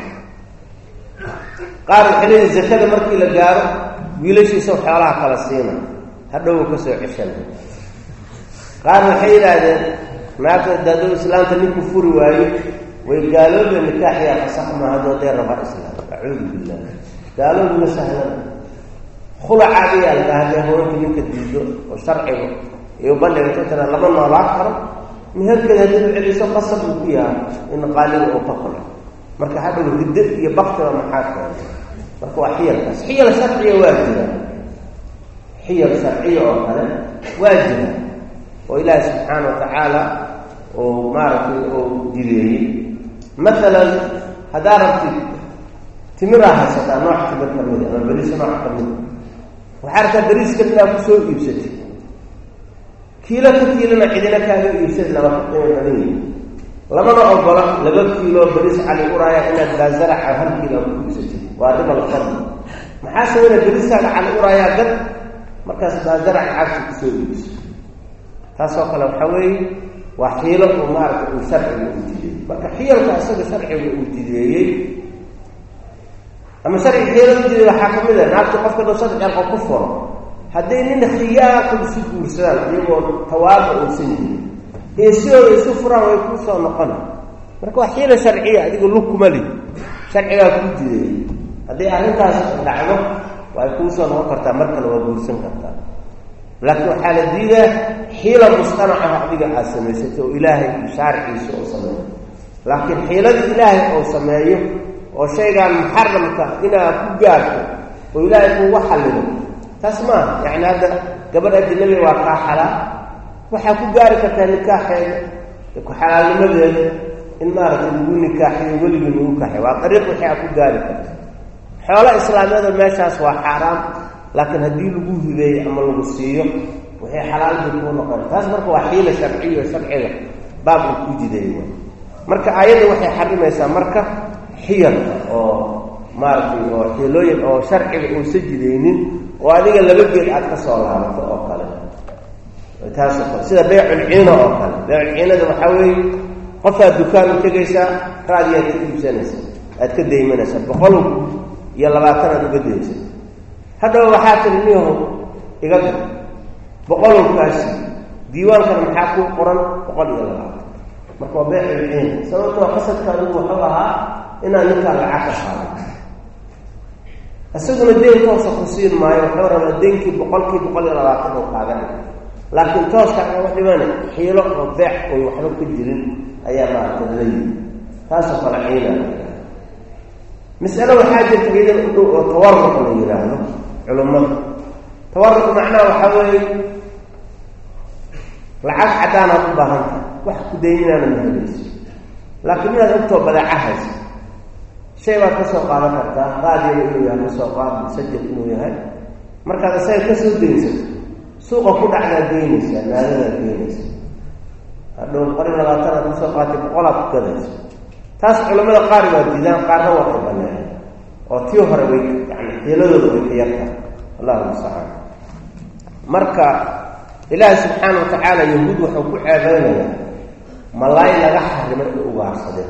qaar xilay zakada markii la gaaro wiilashiisa xoolaha kala siina hadhow ka soo cishan qaar waxay yiraahdeen naagta dadu islaamta ninku furi waayo way gaaloobeen nikaaxiya fasaxma hado deer raba islaam a'uudu billah gaaloob ma sahlan khula caadiya la hada hooyinka ninka diido oo sharciga iyo bandhiga tana laba noolaa karo meherkeeda hadii celiso qasab uu ku yahay in qaaliga uu taqalo marka hadhow hidda iyo baqtiga maxaa marka waa xiyal sharciya waajiba xiyal sharciya oo kale waajiba oo ilaahay subxaanahu wa tacaala oo maaragtay oo jireeyey مثلا هذا ربطي تمرها ستا نوع كبير كمية أما بريس نوع كمية وحركة بريس كمية بسوء يبسد كيلو عندنا كان يبسد لما تقوم النبي لما نقول لقد كيلو بريس على قراية إلى بازرع هم كيلو يبسد وارد الخرم محاسبة بريس على قراية قد مركز بازرع عكس بسوء يبسد تاسوق لو حوي وحيلة ومارك وشرع الوجودية marka xiyalka asaga sharciga uu jideeyay ama sharci xiyalka jideeyay waxa kamid ah naagta qofka dad saddex qof ku furo haday nin khiyaar ku soo guursadaan iyagoo tawaab oo sinni isu furan way ku soo noqon marka waa xiyal sharciya adiga lukumali sharciga ku jideeyay haday arrintaas dhacdo way ku soo noqon kartaa marka la guursan kartaa laakiin waxa la diidaa xiyal mustanaca adiga asamaysato ilaahay sharciisa oo sameeyo لكن حيلة إلهي أو سمايه أو شيء عن محرمك إنا كجارك وإلهي هو حلله تسمع يعني هذا قبل النبي واقع حلال وحكوا جارك كان نكاح يكون حلال المذهب إن ما رأت يقول نكاح يقول من نكاح وطريق وحكوا جارك حوالي إسلام هذا ما شاء سوى حرام لكن هدي لجوه ذي عمل القصية وهي حلال بيكون قرن تسمع وحيلة شرعية وشرعية باب الوجود ذي marka ayadu waxay xarimaysaa marka xiyal oo maartay oo xilooyin oo sharciga uu sajideynin oo adiga laba geed aad ka soo laabato oo kale taas sida bay'ul ciina oo kale bay'ul ciinada waxa weey qofka dukaan u tagaysa raadiyaad ku iibsanaysa aad ka deymanaysa boqol iyo 20 aad uga deysa hadda waxa tirniyo iga gad boqolkaasi diiwaankana maxaa ku qoran 120 marka waa beec ilciin sababtoo qasadkaadu wuxuu ahaa inaan ninkaa lacag ka qaado asaguna deen toosa ku siin maayo wuxuu rabaa deenkii 120 oo qaadan laakiin tooska ay wax dhibaan xiilo oo beec oo waxba ku jirin ayaa maartay leeyahay taasoo kala ciina mas'alo waxaa jirta iyada oo tawarruq la yiraahdo culimada tawarruq macnaha waxa weeye lacag cadaan u baahan wax ku deynana ma helayso laakiin inaad ogtoo badeecahaysa shay baa ka soo qaadan kartaa qaadiga inuu yahay soo qaad sajid inuu yahay markaad asay ka soo deysato suuqa ku dhacdaa deynaysa naadada deynaysa hadhow qorin 20 ka soo qaatay 100 ku gadaysa taas culimada qaar waa diidaan qaarna waa banaan oo tii hore way yani xiiladooda way yarta Allahu subhanahu marka ilaahay subhanahu wa ta'ala yahuud wuxuu ku ceebeynaya malaay laga xarimay uga arsadeen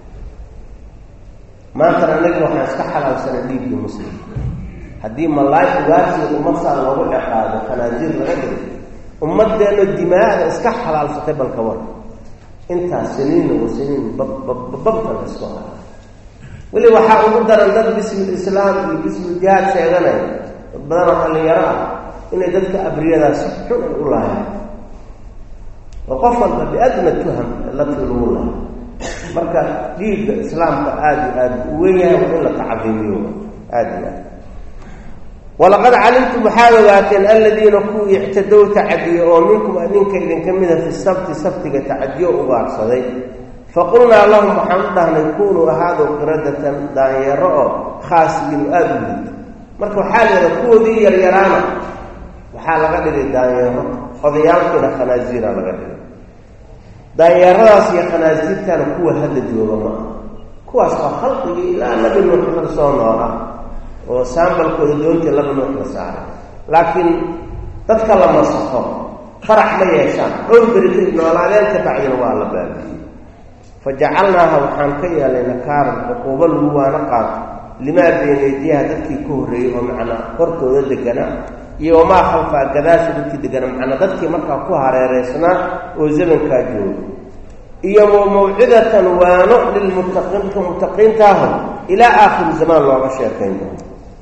maanta anagu waxaan iska xalaalsan dhiigga muslim haddii malaay ugaarsiga ummad loogu ciqaabo khanaajir laga dhigo ummadeena dimaada iska xalaalsatay balka war intaas siniin babta isku ah wali waxa ugu daran dad bismi islaam iyo bismi jihaad sheeganay badan oo dhalinyaro inay dadka abriyadaas xun u lahayn وقف بأدنى التهم التي يقولها marka diinta islaamka aad weeyahay wala tacbiimiyo aad walaqad alimtum hawaatin alladina ku i'tadaw ta'diyo oo minkum adinka idin kamida fi sabtiga ta'diyo ugaarsaday faqulna lahum muhammadan yakunu hada qiradatan daayaro khaasiin aad marka waxa la koodii yaryaraana waxa laga dhigay daayaro qodayaalkina khanaazira laga dhigay daayaradaas iyo khanaazirtana kuwa hadda jooga ma kuwaas waa khalqiga ilaa nabi muhammad sallallahu alayhi oo sambalkooda doonta laba nooc la saaray laakiin dadka la masaxo farax ma yeeshaan dhowr beri noolaadeen ka bacdina waa la baabiyey fajacalnaaha waxaan ka yeelayna kaaran cuquubo lagu waana qaato limaa beenaydiyaha dadkii ka horreeyey oo macnaa hortooda degana iyo wamaa khalfaa gadaasha dadkii degana macnaa dadkii markaa ku hareereysnaa oo zamankaa jooga iyo mawcidatan waano lilmuttaqiintaahu ilaa aakhir zamaan looga sheekayn doono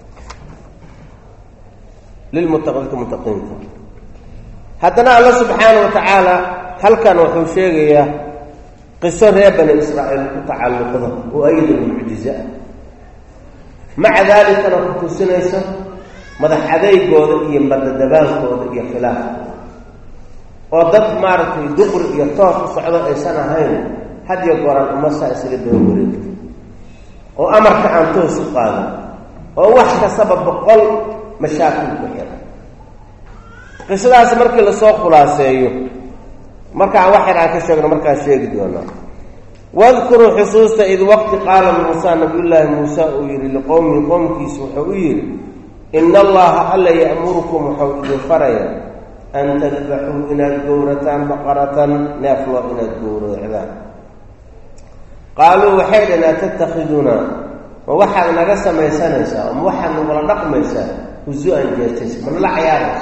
للمتقين هذا الله سبحانه وتعالى هل كان وحو شيغيا قصه بني اسرائيل متعلقه وايد المعجزات مع ذلك انا كنت سنيسه مدح اديغوده iyo madadabaalkooda iyo khilaaf oo dad maartay duqur iyo toos u socdo ay sanahayn hadiyo goran uma saasiri doorin oo amarka aan toos u qaado oo wax ka sabab boqol مشاكل كثيرة قصداس markii la soo khulaaseeyo marka waxa aan ka sheegno marka sheegi doona wadkuru xusuusta id waqti qaala Musa nabiyullah Musa oo yiri liqawmi qomkiisu wuxuu yiri inna allaha alla ya'murukum hawdu faraya an tadbahu ila gawratan baqaratan nafwa ila gawratan qalu waxayna tattakhiduna wa waxa naga samaysanaysa oo waxa wala dhaqmaysa وزوان جالس من لا عيارس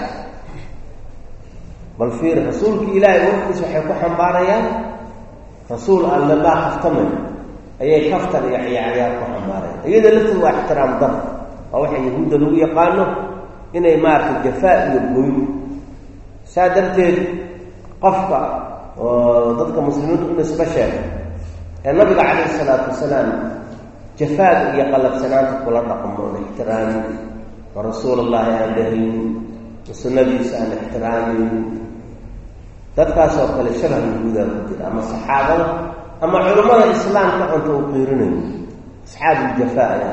بل في رسولك إلهي وقت وحي كحنباريا رسول الله لا خفتمن أي خفتر يحيى عيار كحنباريا إذا لتوا احترام ضر أو حي يهود لو يقالوا إن يمارك الجفاء والبيوت سادرت قفقة ضد مسلمين أنس بشر النبي عليه الصلاة والسلام جفاء يقلب سناتك ولا رقم احترام ورسول الله عليه والسنة سأل احترامي تتكاسوا كل شبه موجودة أما الصحابة أما علماء الإسلام كانوا توقيرين أصحاب الجفاء يا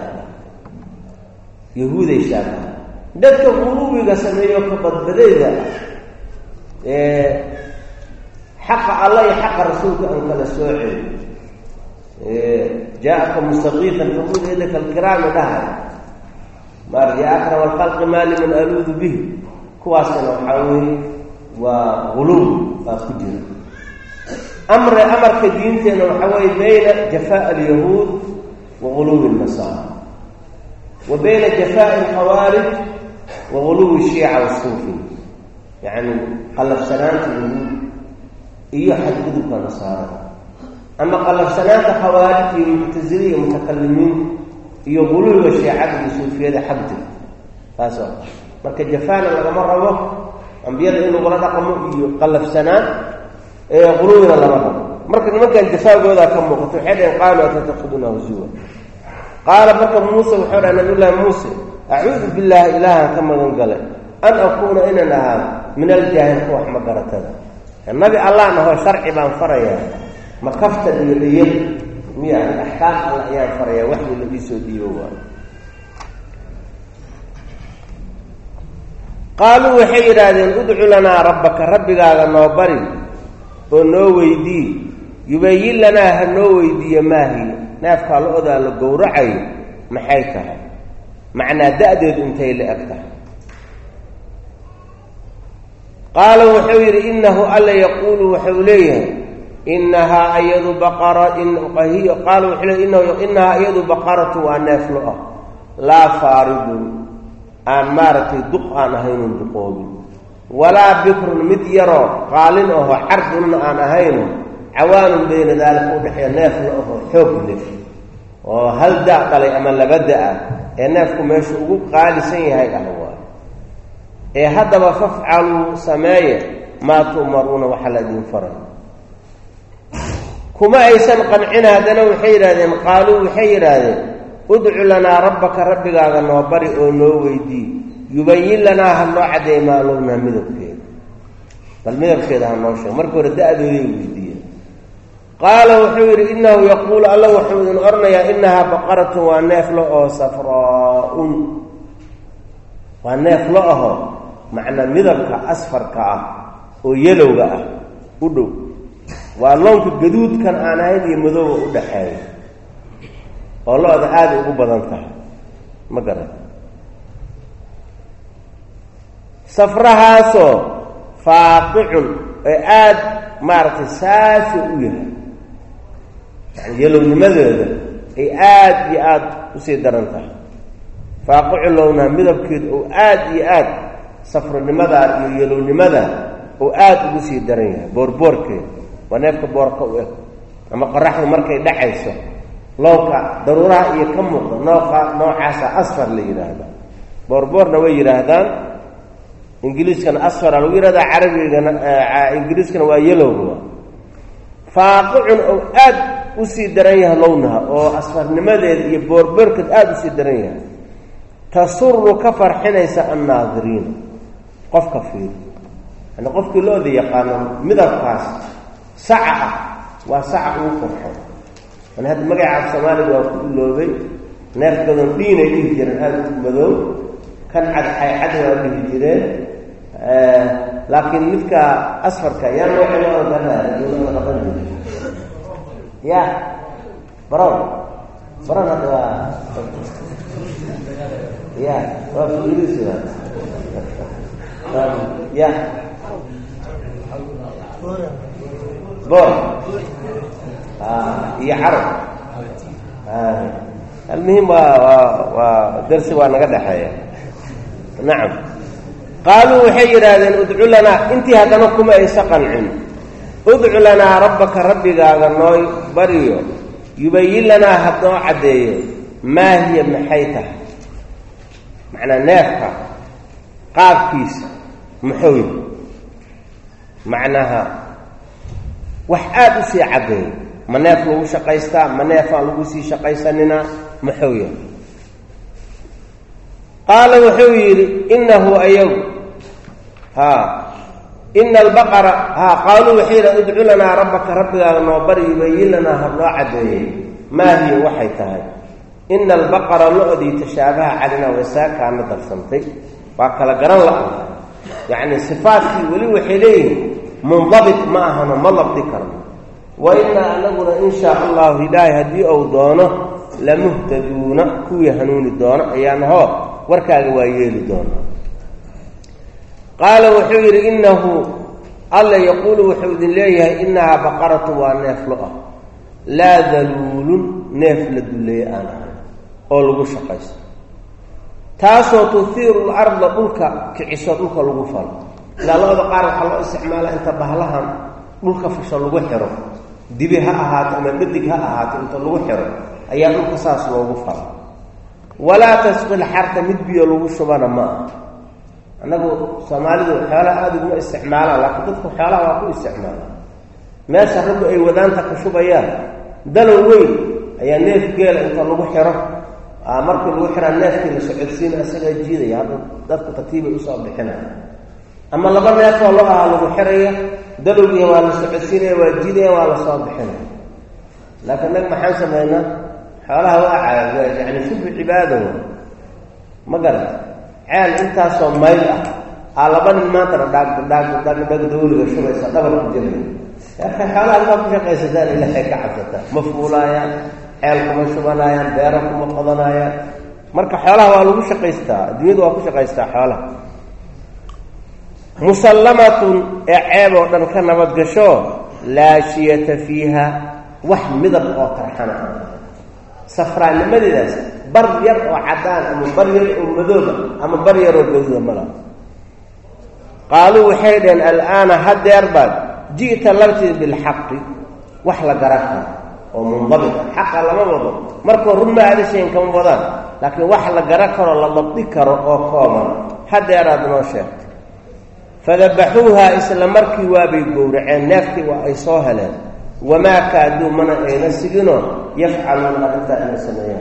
يهود الشام دك غروبي قسميه كبد بديدا حق الله حق رسولك أن كل سوء جاءكم مستغيثا فقول يدك الكرام لها مار يا أكرم الخلق مال من ألوذ به كواسنا وحاوي وغلوب فأخجر أمر كدينتنا وحاوي بين جفاء اليهود وغلوب النصارى وبين جفاء الخوارج waquluwi shiica wasuufi yacni qallafsanaanta yahuud iyo xadgudubka nasaarada ama qallafsanaanta khawaarijta iyo muctasiliya mutakalimiin iyo quluwiga shiicada iyo suufiyada xagdi taas oo marka jafaana lagama rabo ambiyada in lagula dhaqmo iyo qallafsanaan quluwina lama rabo marka nimankan jafaagooda ka muuqato waxay dhaheen qaalu atataquduna huzuwa qaala marka muuse wuxuu dhahay nabiyullaahi muuse acuudu billaahi ilaahan ka magan galay an akuuna inaan ahaado min aljaahilka wax magaratada nabi allahna hoo sharci baan farayaa ma kafta iyo dhiyad miya axkaam alla ayaan farayaa waxii la iisoo dhiibo waayo qaaluu waxay yidhaahdeen udcu lanaa rabbaka rabbigaaga noo bari oo noo weydii yubayin lanaa ha noo weydiiyo maahiya neefkaa lo-daa la gowracayo maxay tahay macnaa da-deedu intay la eg tahay qaala wuxuu yidhi innahu alla yaquulu wuxuu leeyahay inahaa iyadu baqara qaala wuxuu leeyahy inahaa iyadu baqaratu waa neef lo-ah laa faaridun aan maaragtay duq aan ahaynun duqoobin walaa bikrun mid yaroo qaalin aho cardunna aan ahayno cawaanun bayna daalika udhexeeya neef lo-aho xoog leh oo hal da' dhalay ama laba da-a ee neefku meeshu ugu qaalisan yahay ah waayo ee haddaba fafcaluu sameeye maa tu'maruuna waxa la idin faray kuma aysan qancina haddana waxay yidhahdeen qaaluu waxay yidhaahdeen udcu lanaa rabbaka rabbigaaga noo bari oo noo weydii yubayin lanaa ha noo caddeey maa lownaa midabkeeda bal midabkeeda ha noo sheeg marka hore da-dooday weydiiyeen qaala wuxuu yidhi innahu yaquulu alla wuxuu idin oranayaa inahaa baqaratun waa neef lo oo safraa-un waa neef lo aho macnaa midabka asfarka ah oo yelowga ah u dhow waa loonka gaduudkan aan ahayn iyo madooba u dhaxeeya oo lo-da aaday ugu badan tahay ma garan safrahaasoo faaqicun ee aada maaragtay saafi u yahay yani yelownimadeeda ay aada iyo aada usii daran tahay faaqicu lownaa midabkeedu oo aada iyo aada safronimadaa iyo yelownimada oo aada ugu sii daran yahay boorboorkeeda waa neefka boorka u eg ama qoraxdu markay dhacayso loonka daruuraha iyo ka muuqda noocaasa asfar la yidhaahdaa boorboorna way yidhaahdaan ingiliiskana asfara lagu yidhahdaa carabigana ingiliiskana waa yelowga faaqicun oo aada usii daran yahay lownaha oo asfarnimadeeda iyo boorboorkeed aada usii daran yahay tasuru ka farxinaysa annaadiriina qofka fiir yani qofkii looda yaqaano midabkaas saca ah waa saca ugu qurxo yani hadda magaca soomaaliga waa ku iloobay neefkadan dhiinay dhihi jireen aada u madow kan cadxaycad waa dhihi jireen laakiin midka asfarka yaa nooca loo dhaqan jira ya baron hadda waa ya waa ingiriis ya bor iyo carab almuhim waa darsi waa naga dhexeeya nacam qaaluu waxay yidhaahdeen udcu lanaa intii haddana kuma aysa qancin udcu lanaa rabbaka rabbigaaga noo bariyo yubayin lanaa ha noo caddeeyo maa hiya maxay tahay macnaa neefka qaabkiisa muxuu yahay macnaha wax aada u sii caddeeyo ma neef lagu shaqaystaa ma neefaan lagu sii shaqaysanina muxuu yahay qaala wuxuu yidhi inahu ayagu ina albaqara qaaluu waxay yidhaha udcu lanaa rabbaka rabbigaaga noo bari yubayin lanaa ha noo caddeeyey maa hiya waxay tahay ina albaqara lo-dii tashaabaha calinaa wasaakaana darsantay waa kala garan la-an yacni sifaadkii weli waxay leeyihiin mundabit ma ahano ma labdi karno wa inaa anaguna in shaa allahu ilaahay haddii uu doono lamuhtaduuna kuwii hanuuni doono ayaanahoo warkaaga waa yeeli doonaa qaala wuxuu yidhi innahu alla yaquulu wuxuu idin leeyahay inahaa baqaratu waa neef lo-ah laa daluulun neef la dulleeye aan ahay oo lagu shaqaysto taasoo tuhiiru larda dhulka kiciso dhulka lagu falo ilaa labada qaar waxaa loo isticmaalaa inta bahlahan dhulka fasho lagu xiro dibi ha ahaato ama dhadig ha ahaato inta lagu xiro ayaa dhulka saas loogu falo walaa tasqil xarta mid biyo lagu shubana ma aha annagu soomaalidu xoolaha aada uguma isticmaalaan laakiin dadku xoolaha waa ku isticmaalaan meesha raggu ay wadaanta ka shubayaan dalow weyn ayaa neef geela inta lagu xiro markii lagu xiraa neefkii la socodsiina isagaa jiidaya hadda dadku tartiibay usoo bixinaya ama laba neefoo lo aha lagu xiraya dalowgiia waa la socodsiinaya waa jiidaya waa la soo bixinaya laakiin nag maxaan samaynaa xoolaha waa caaya yani shubhu cibaada ma garata ceel intaasoo mayl ah laba nin maantana dhaag dawliga shubaysa dhabar ku jiraya xoolaha maa ku shaqaysataan ilaahay ka cabsataa ma fuulaayaan ceel kuma shubanayaan beero kuma qodanayaan marka xoolaha waa lagu shaqaystaa adduunyadu waa ku shaqaystaa xoolaha musallamatun ee ceeb oo dhan ka nabadgasho laa shiyata fiiha wax midab oo tarxana safraanimadeedaas bar yar oo caddaan ama bar yar oo madooba ama bar yaroo gaduuda mala qaaluu waxay dhaheen alaana hadeer baad ji'ta labtid bilxaqi wax la garan karo oo mundabit xaqa lama wado markoo run ma aada shayin kama wadaan laakiin wax la garan karo la dabdi karo oo kooban hadeeraad noo sheegtay fadabaxuuha isla markii waabay gowraceen neefkii waa ay soo heleen wamaa kaaduu mana ayna siginoo yafcaluuna arrintaa ina sameeyaan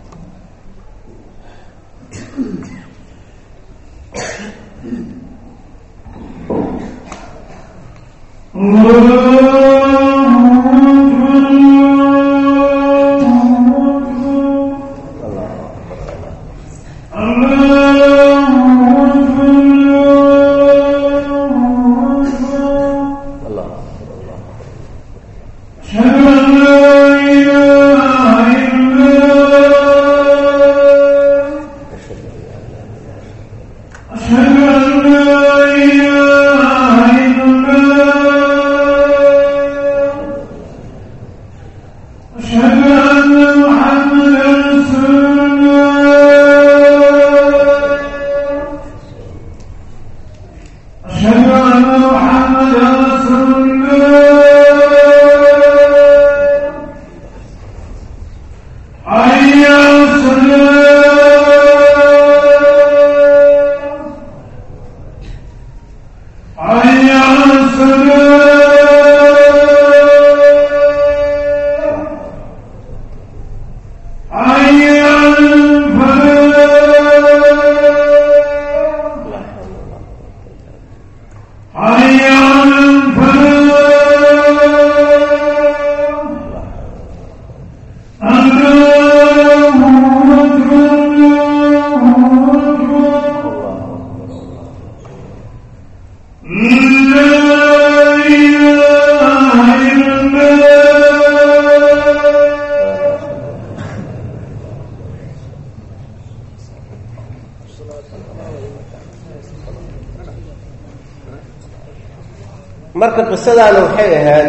marka qisadaana waxay ahayd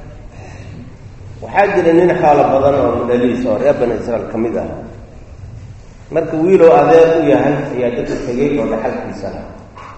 waxaa jira nin xoolo badan oo madhaliis oo reer bani israel ka mid ah marka wiilow adeer u yahay ayaa dadka tegey oo dhaxalkiisa ah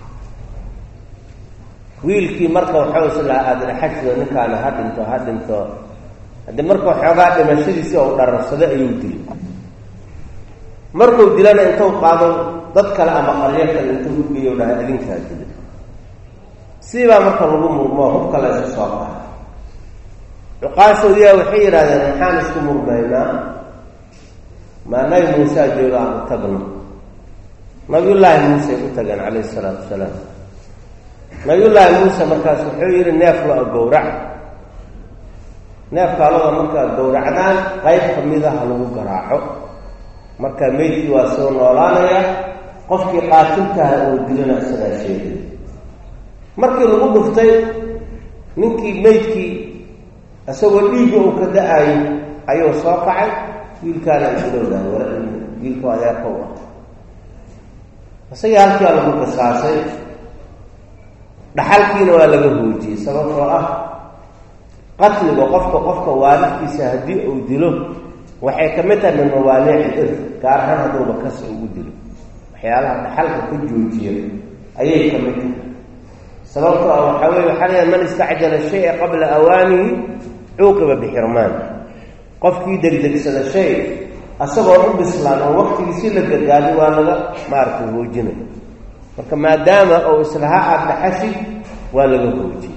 wiilkii marka waxau islahaa aada dhaxashido ninkaana ha dhinto haddii markuu xoogaa dhimashadiisii ou dhararsado ayuu dilay markuu dilana intuu qaado dad kale ama qaryo kale intuu u geeyo dhahay adinkaa dilay siibaa marka lagu murmoo hubka la isu soo qaay cuqaashoodiyaa waxay yidhahdeen maxaan isku murmaynaa maa nabi muusaa jooga aan u tagno nabiyullaahi muuse ay u tageen calayhi isalaatu wasalaam nabiyullaahi muuse markaas wuxuu yidhi neef la gowrac neefkaalada markaa gowracdaan qayb ka midaha lagu garaaco markaa meydkii waa soo noolaanaya qofkii qaatilkaha uu dilana isagaa sheegay markii lagu dhuftay ninkii meydkii isagoo dhiigga uu ka da-ayo ayuu soo kacay wiilkaana isilowdahay wiilka adeerka u ah isagii halkiiaa lagu qisaasay dhaxalkiina waa laga hoojiyey sababtoo ah qatliga qofka waalidkiisa haddii uu dilo waxay ka mid tahay min mawaaniic il gaar ahaan hadduuba kas ugu dilo waxyaalaha dhaxalka ka joojiya ayay ka mid tahay sababtoo ah waxaa weye waxaa leeyahay man istacjala shaya qabla awaanihi cuuqiba bixirmaan qofkii degdegsada shay asagoo u bislaan oo waqtigiisii la gargaadi waa laga maaragtay hoojinay marka maadaama oo islaha aada dhaxashid waa laga hoojiyey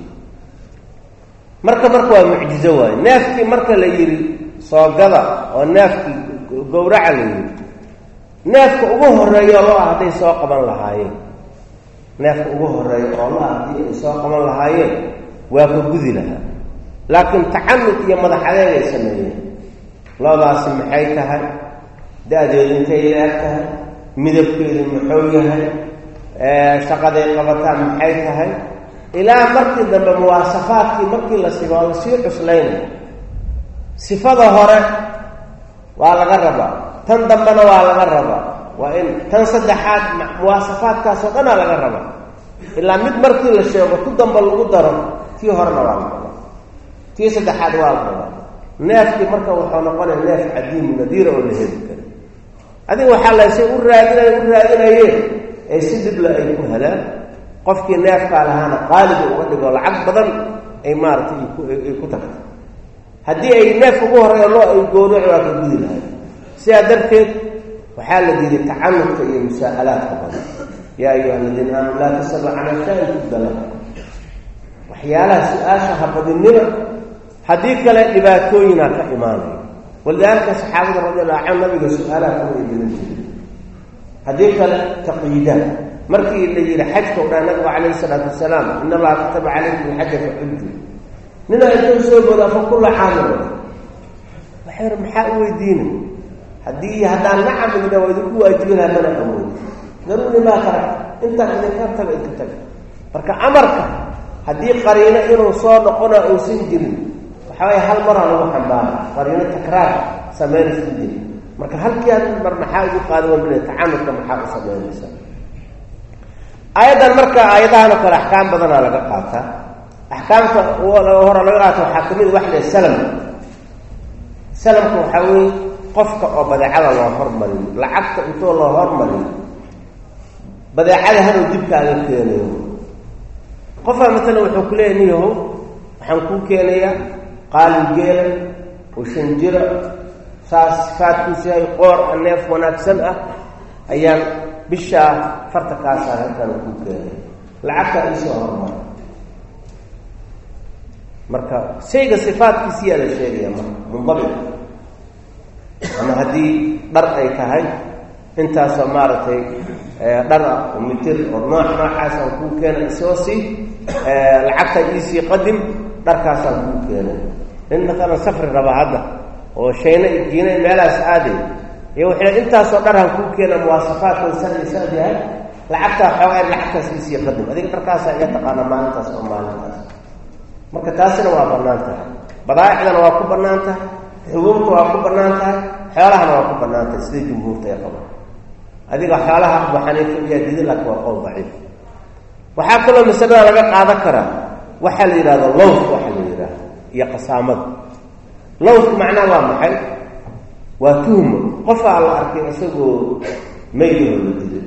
marka waa mucjizo waaye neefkii marka la yidhi soogada oo neefkii gowraca la yidhi neefka ugu horeeyo lo ah hadday soo qaban lahaayeen neefka ugu horeeyo oo lo ah haddii ay soo qaban lahaayeen waa ka gudi lahaa laakiin tacanud iyo madax adeeg ay sameeyeen loodaasi maxay tahay da-deedu intay la-eg tahay midabkeedu muxuu yahay shaqaday qabataan maxay tahay ilaa markii dambe muwaasafaadkii markii la sigo oo lasii cuslaynay sifada hore waa laga rabaa tan dambena waa laga rabaa waa in tan saddexaad muwaasafaadkaasoo dhanaa laga rabaa ilaa mid markii la sheego ku damba lagu daro tii horena waa la rabaa tii saddexaad waa la rabaa neefkii marka wuxuu noqonaya neef cadiimu nadiira oo la heli karo adiga waxaa laysay u raadinayeen ee si dhibla ay ku helaan qofkii neefkaa lahaana qaaliga uga dhigo lacag badan ay maaragtay ay ku tagto haddii ay neef ugu horeeyo loo ay gowraci waa ka gudi lahay sidaa darteed waxaa la diiday tacanudka iyo musaa'alaadka badan yaa ayuha aladiina aamanu laa tasalu cala shay tubda lakum waxyaalaha su-aasha habadinima haddii kale dhibaatooyinaa ka imaanaya walidaalika saxaabada radiallahu canhu nabiga su-aalaha kama idilan jirin haddii kale taqyiidaan markii la yidhi xajka u dhaha nabigu calayhi salaatu wasalaam in allaha kataba calaykum alxaja faxujju nina intuu soo boodaa fa kulla caamil waxay r maxaa u weydiinay haddaan nacam idina waa idinku waajibi laha mana awoodi daruuri maa kara intaan idinka taga idka taga marka amarka haddii qariino inuu soo noqona uusan jirin waxaa waaya hal maraa lagu xambaara qariino takraar samaynaysan jirin marka halkii had mar maxaa ugu qaadawanbina tacanudka maxaa u samaynaysa aayaddan marka aayadahan oo kale axkaam badanaa laga qaataa axkaamta hore laga qaato waxaa kamid wax le salamka waxaa weeye qofka oo badeecada loo hormariyo lacagta intoo loo hormariyo badeecada hadow dibkaaga keenayo qofaa matala wuxuu ku leeya niyahow waxaan kuu keenayaa qaalin geela oo shanjira saas sifaadkiisu yahay qoor a neef wanaagsan ah ayaan bishaa farta kaasaa halkaan kuu keenaya lacagtaa iisoo hormara marka shayga sifaadkiisi yaa la sheegaya marka mundabit ama haddii dhar ay tahay intaasoo maaragtay dhar ah oo mitir oo noocaasaan kuu keenay isoo sii lacagtaa iisii qadim dharkaasaan kuu keenay nin matalan safri raba hadda oo shayna jiina meelahaas aaday iyo wuxuu intaasoo dharhan kuu keena muwaasafaadkooda saad yahay lacagtaa xoogaa lacagtaas iisii qadim adiga dharkaasaa iga taqaana maalintaas oo maalintaas marka taasina waa bannaan tahay badaa'icdana waa ku bannaan tahay xubuubta waa ku bannaan tahay xoolahana waa ku bannaan tahay sida jumhuurta ay qabaan adiga xoolaha Abu Xaniifa iyo diiday laakiin waa qowl daciif waxaa kaloo masalada laga qaadan karaa waxaa la yidhahdo lowf waxa la yidhahdo iyo qasaamada lowfku macnaha waa maxay waa tuhmo qofaa la arkay isagoo meydahoo la dilay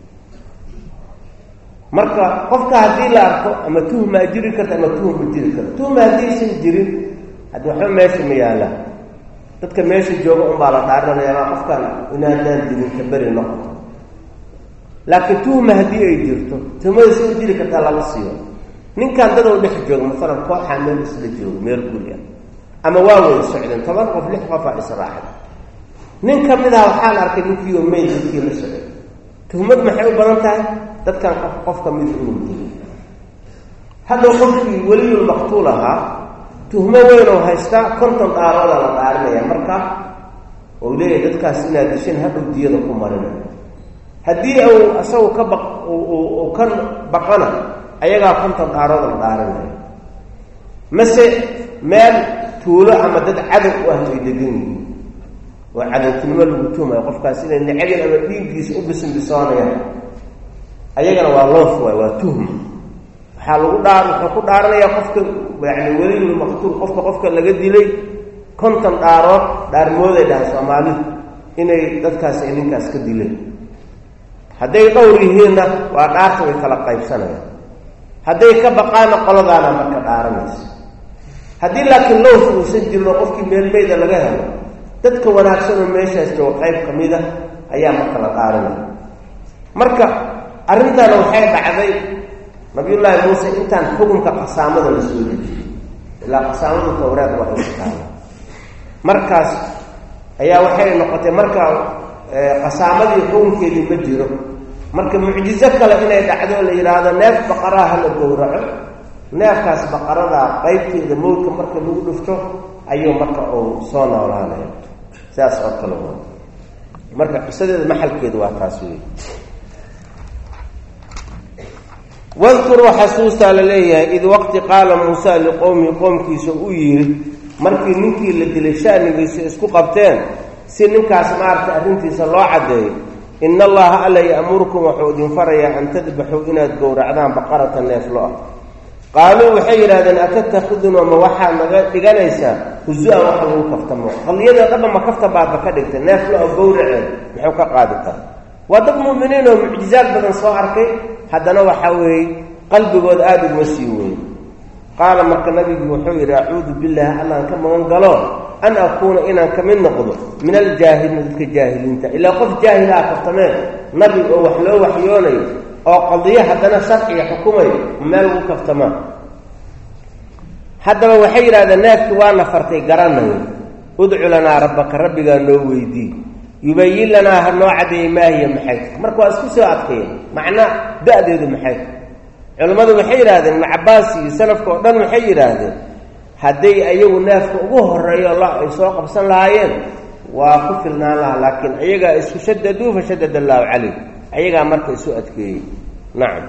marka qofka haddii la arko ama tuhmaa jiri karta ama tuhum ma jiri karta tuhma haddiisan jirin haddi waxba meesha ma yaallaan dadka meesha jooga unbaa la dhaaranayaa qofkaan inaadaan dilin ka beri noqoto laakiin tuhma haddii ay jirto tuhmada si u jiri kartaa lama siiyo ninkaan dadow dhex jooga masalan kooxaa meel isla jooga meel guri ah ama waa wada socdeen 10 qof 6 qofaa israacay nin ka mid ah waxaan arkay ninkii oo meyd dadkii la socday tuhmad maxay u badan tahay dadkan qof ka mid inuu dilo hadda qofkii waliyul maqtuul ahaa tuhmo weyn oo haysta 50 dhaarooda la dhaarinaya marka oo leeyahay dadkaas inaad dishin hadda diyada ku marinayo haddii uu asagu ka kan baqana ayagaa 50 dhaarooda la dhaarinaya mase meel tuulo ama dad cadow u ah ay degan yihiin oo cadowtinimo lagu tuumayo qofkaas inay necabin ama dhiiggiisa u bisinbisoonayaan ayagana waa loof waay waa tuhma waxaa lagu wuxuu ku dhaaranayaa qofka yani weliyul maqtuul qofka laga dilay 50 dhaarood dhaarmooday dhahay soomaalidu inay dadkaas ay ninkaas ka dileen hadday dhowr yihiinna waa dhaarta way kala qaybsanayaan hadday ka baqaana qoladaana marka dhaaranaysa haddii laakiin lowta uusan jirno qofkii meelmayda laga helo dadka wanaagsanoo meeshaas jooga qayb ka mid a ayaa marka la dhaaranaya marka arrintaana waxay dhacday nabiyullaahi muuse intaan xukunka qasaamada la soo dejiyey ilaa qasaamadu tawreed waa ay taala markaas ayaa waxay noqotay marka qasaamadii xukunkeedii ma jiro marka mucjizo kale inay dhacdo la yidhaahdo neef baqaraha la gowraco neefkaas baqarada qaybteeda mowdka marka lagu dhufto ayuu marka uu soo noolaanaya sidaas oo kale waa marka qisadeeda maxalkeedu waa taas weeye wadkuruu xasuustaa la leeyahay id waqti qaala muusa liqowmihi qoomkiisa uu yidhi markii ninkii la dilay sha'nigiisa isku qabteen si ninkaas maaragtay arrintiisa loo caddeeyo ina allaha alla ya'murukum wuxuu idin farayaa an tadbaxuu inaad gowracdaan baqarata neeflo ah qaaluu waxay yidhahdeen atattakhidunaa ma waxaad naga dhiganaysaa husu-an wax lagu kaftamo qadiyada dhaba ma kafta baadba ka dhigtay neeflo oo gowraceen muxuu ka qaadi kara waa dad mu'miniin oo mucjizaad badan soo arkay haddana waxaa weeye qalbigooda aada uguma sii weyn qaala marka nabigii wuxuu yidhi acuudu billaahi allaan ka magan galo an akuuna inaan ka mid noqdo min aljaahiliina dadka jaahiliinta ilaa qof jaahilaha kaftameen nabi oo wax loo waxyoonayo oo qadiyo haddana sharciga xukumayo meel ugu kaftamaa haddaba waxay yidhahdeen neefkii waana fartay garanayo udcu lanaa rabbaka rabbigaa noo weydii yubayin lanaa ha noo cadeeyey maahiya maxay marka waa isku soo adkeeyeen macnaa da-deedu maxay culimmadu waxay yidhahdeen ibnu cabbaas iyo salafka oo dhan waxay yidhaahdeen hadday ayagu neefka ugu horeeyo la ay soo qabsan lahaayeen waa ku filnaan lahaa laakiin ayagaa isku shadaduu fa shadad allaahu calayh ayagaa marka isu adkeeyey nacam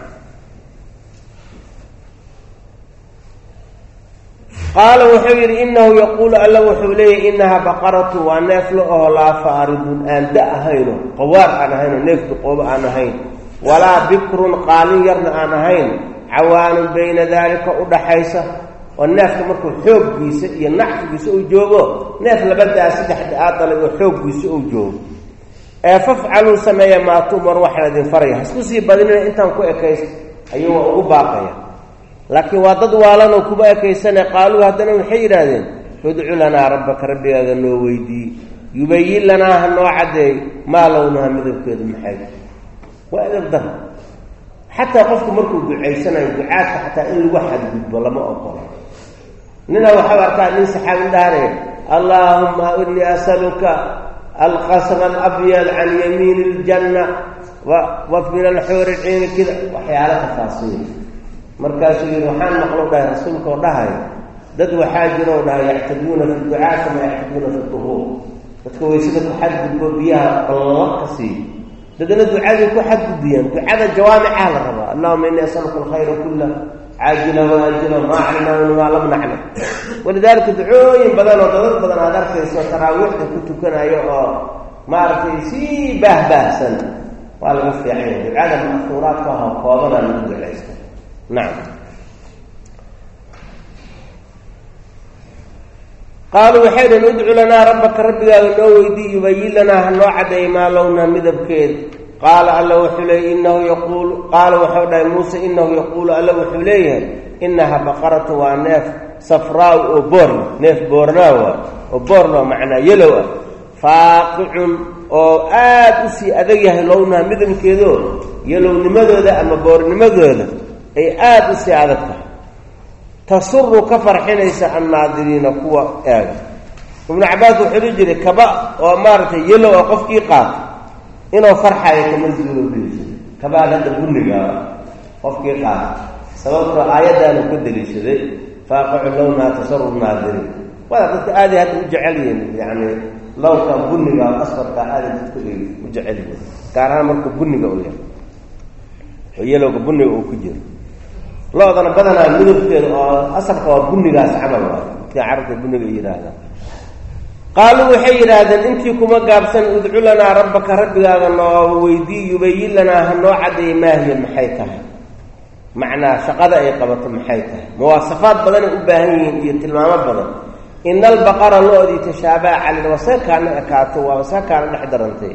qaala wuxuu yidhi inahu yaquulu alla wuxuu leeyahy inahaa baqaratu waa neefla oo laa faaridun aan da ahayno qawaar aan ahayno neef duqoobo aan ahayn walaa bikrun qaalin yarna aan ahayn cawaanun bayna daalika u dhaxaysa oo neefka markuu xooggiisa iyo nacfigiisa uu joogo neef labadaa saddexda aadalay oo xooggiisa uu joogo ee fafcaluu sameeya maa tu'mar waxaan idin faraya hasku sii badinina intaan ku ekaysa ayuu waa ugu baaqaya laakiin waa dad waalanoo kuma ekaysane qaaluu haddana waxay yidhaahdeen udcu lanaa rabbaka rabbigaaga noo weydii yubayin lanaa ha noo caddeey maa lownaha midabkeedu maxay waa edabdar xataa qofku markuu ducaysanayo ducaadka xataa in lagu xadgudbo lama ogola nina waxau arkaa nin saxaabi dhahanay allaahumma innii asaluka alqasra alabyad can yamiini iljanna wa min alxuuri ciini kida waxyaala tafaasiil markaasuu yidhi waxaan maqlo dhahay rasuulka oo dhahay dad waxaa jiro o dhahay yactaduuna fi ducaa kama yactaduuna fi duhuur dadka waysada ku xadgudbo biyaha qallala ka siiyo dadna ducadii ku xadgudbiyaan ducada jawaamicah la rabaa allahuma innii asaluka alkhayra kulah caajila waajila maa aclina maa lam naclam walidaalika ducooyin badan oo dadad badan aad arkayso taraawiixda ku tukanayo oo maaragtay sii baahbaahsan waa laga fiicanya ducada ma'huuraadka ah oo koobanaa lagu ducaysta nacam qaaluu waxay dhaheen udcu lanaa rabbaka rabbigaaga noo weydii yubayin lanaa ha noo caddeey maa lownaa midabkeed qaala alla wuxuu leeyay inahu yaquulu qaala wuxuu dhahay muuse inahu yaquulu alla wuxuu leeyahay inaha baqaratu waa neef safraa oo boorna neef boornaa waa oo boorna macnaa yelow ah faaqicun oo aad u sii adag yahay lownaha midabkeedoo yelownimadooda ama boornimadooda ay aada u sii adag tahay tasuru ka farxinaysa annaadiriina kuwa eega ibnu cabbaas wuxuu li jiray kaba oo maaragtay yelow oo qofkii qaata inuu farxayo kama zuulo deliishaday kabaan hadda bunnigaa qofkii qaata sababtoo aayaddaanu ka deliishaday faaqicu lownaha tasaru naadiriin waa dadka aaday hadda u jecel yihiin yacni lowka bunniga oo asfarka aaday dadka u jecel yihiin gaar ahaan marka bunniga uu yahay oo yelowga bunniga uu ku jiro lo-dana badanaa midabkeeda oo asalka waa bunnigaas camal waay kii carabka bunniga ay yidhaahdaan qaaluu waxay yidhaahdeen intii kuma gaabsan udcu lanaa rabbaka rabbigaaga noo weydii yubayin lanaa ha noo caddeey maahiya maxay tahay macnaa shaqada ay qabato maxay tahay muwaasafaad badanay u baahan yihiin iyo tilmaamo badan ina albaqara lo-dii tashaabaa calin wasakaana ekaato waa wasakaana dhex darantay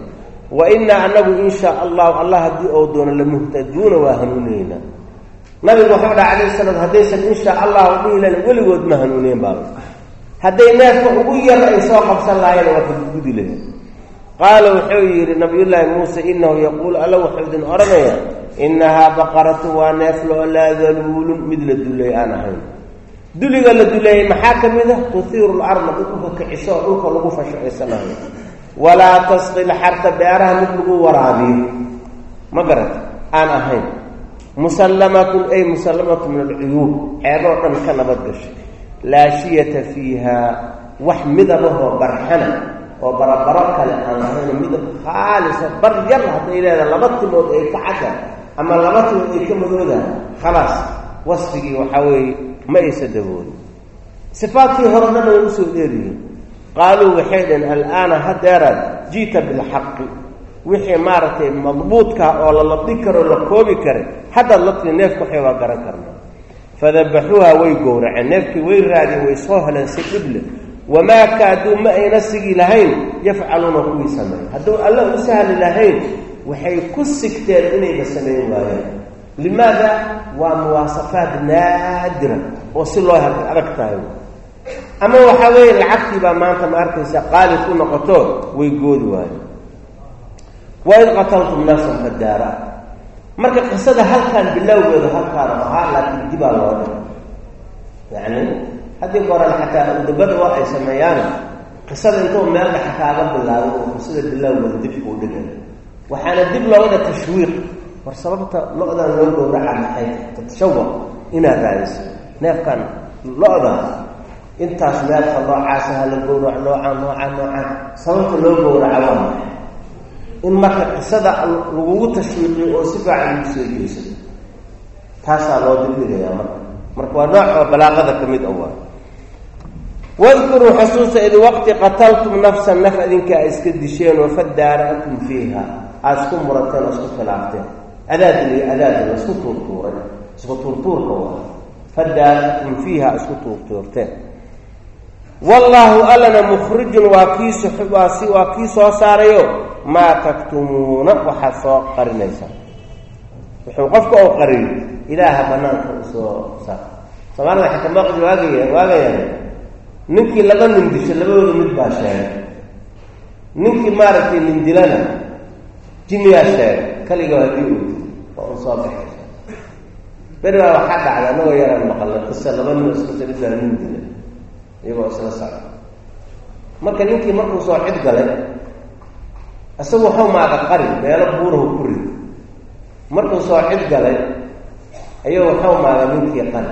wa innaa anagu in shaa allahu allah haddii ou doono lamuhtaduuna waa hanuunayna nabigu wuxuu dhaha calayhi salaam haddaysan in shaa allahu dhihi lahayn weligood ma hanuuneen baa hadday neefka ugu yar ay soo qabsan lahayn waa kagudi lahayn qaala wuxuu yidhi nabiyullaahi muuse inahu yaquulu alla wuxuu idin odhanayaa innahaa baqaratu waa neef loo laa daluulun mid la duleey aan ahayn duliga la duleeyey maxaa ka mid a tuhiiru larda dhulka kiciso oo dhulka lagu fashacaysanayo walaa tasqi lxarta beeraha mid lagu waraabiyo ma garata aan ahayn musallamatun ay musallamatu min alcuyuub ceeboo dhan ka nabad gashay laa shiyata fiiha wax midabahoo barxana oo barabaro kale aan lahayn midab khaalisa bar yar hadday leedaha laba timood ay ka cadda ama laba timood ay ka madoodaha khalaas wasfigii waxaa weeye ma aysa daboolin sifaadkii horenana way usoo dheeriyiin qaaluu waxay dhaheen alaana hadeeraad ji'ta bilxaqi wixii maaragtay madbuudka oo la labdi karo la koobi karay haddaad la tiri neefka waxay waa garan karnaa fadabaxuuha way gowraceen neefkii way raadiyeen way soo heleen si dhible wamaa kaaduu ma ayna sigi lahayn yafcaluuna kuwii sameeyey hadduu alla u sahli lahayn waxay ku sigteen inayba samayn waayeen limaada waa muwaasafaad naadira oo si loo helay adag tahay ama waxaa weeye lacagtii baa maanta ma arkaysa qaali ku noqoto way goodi waayeen waid qataltum nafsan fadaara marka qisada halkaan bilowgeeda halkaan ahaa laakiin dibaa loo dhigay yacni haddii goran xataa udabada waa ay sameeyaan qisada intuu meel dhex kaaga bilaabo oo qisada bilowgeeda dib kuu dhigay waxaana dib looga tashwiiq war sababta lo-dan loo gowraca maxay tatashawaq inaad raadiso neefkan lo-da intaas neefka noocaasa ha la gowrac noocaan sababta loo gowraca waa maxay in marka qisada lagugu tashwiiqiyo oo si fiican lagu soo jeeso taasaa loo dibdhigayaa marka waa nooc oo balaaqada ka mid ah wadkuruu xasuusa id waqti qataltum nafsan naf adinkaa iska disheen wafadaara'tum fiiha aada isku murateen oo isku khilaafteen adaad isku tuurtuuray isku tuurtuurka waa fadaara'tum fiiha isku tuurtuurteen wallaahu allana mukhrijun waa kii soo saarayo maa taktumuuna waxaad soo qarinaysaa wuxuu qofka oo qariyo ilaaha banaanka usoo saar soomaalida xataa maqdi waagayaan ninkii laba nin disho labadooda mid baa sheegay ninkii maaragtay nin dilana jinniyaa sheegay kaliga hadii uu waa un soo baxaysa beri baa waxaa dhacda anagoo yaraan maqalnay qisa laba nin isku salidaa nin dila iyagoo isla socda marka ninkii markuu soo cid galay isagu waxuu maaga qari meelo buurahu ku rid markuu soo cid galay ayuu waxuu maaga ninkii qari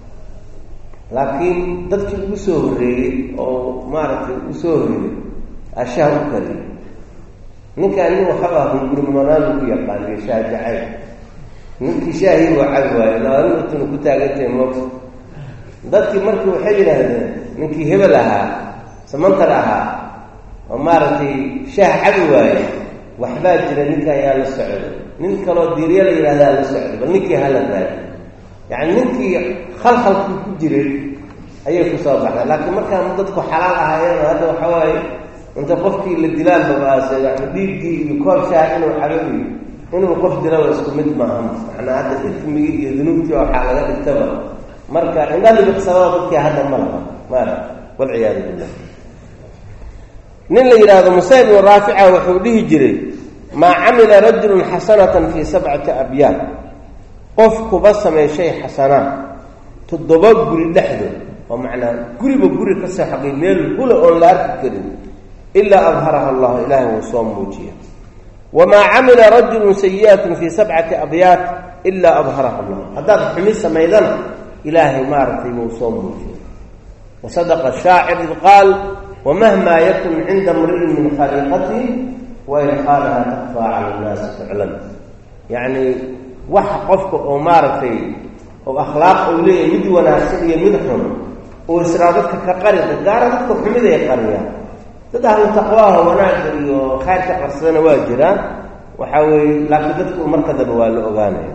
laakiin dadkii ugu soo horreeyey oo maaragtay ugu soo horreeyey ashaah u kariyey ninkaan nin waxau ah hungurimanaan lagu yaqaaniyo shaah jacayl ninkii shaahii waa cab waaye labaninatuna ku taagantahay moogta dadkii markii waxay yidhaahdeen ninkii hebel ahaa samantar ahaa oo maaragtay shaah cabi waaye waxbaa jira ninka ayaa la socday nin kaloo diirya la yidhahdaa la socday bal ninkii hala raadi yacni ninkii khalkhalkii ku jiray ayay ku soo baxday laakiin markaan dadku xalaal ahaayeen hadda waxa waaye inta qofkii la dilaan babaase yani dhiiggii iyo koob shaah inuu cababiyo inuu qof dilaba isku mid maaha macnaa hadda ismigii iyo dunuubtii waxaa laga dhigtaba marka indhalibiqsadoo dadkii hadda ma laha maara walciyaadu billah nin la yidhaahdo musa ibnu raafica wuxuu dhihi jiray maa camila rajulun xasanatan fii 7 abyaad qof kuba sameey shay xasanaa 7 guri dhexdood oo macnaa guriba guri ka soo xaqay meel hula oon la arki karin ilaa adharaha allah ilaahi wuu soo muujiya wamaa camila rajulun sayi'atan fii 7 abyaad ilaa adharaha allah haddaad xumi samaydana ilaahay maaragtay wuu soo muujiya wasadaqa shaacir id qaal wamahmaa yakun cinda mri'in min khaliiqatin wain qaalaha takfaa cala annaasi ficlan yacni wax qofka oo maaragtay oo akhlaaq uu leeyahay mid wanaagsan iyo mid xun oo israa dadka ka qarida gaara dadka xumiday qariyaan dad ahlu taqwaaha wanaagga iyo khayrka qarsadana waa jiraan waxaa weeye laakiin dadku markadaba waa la ogaanaya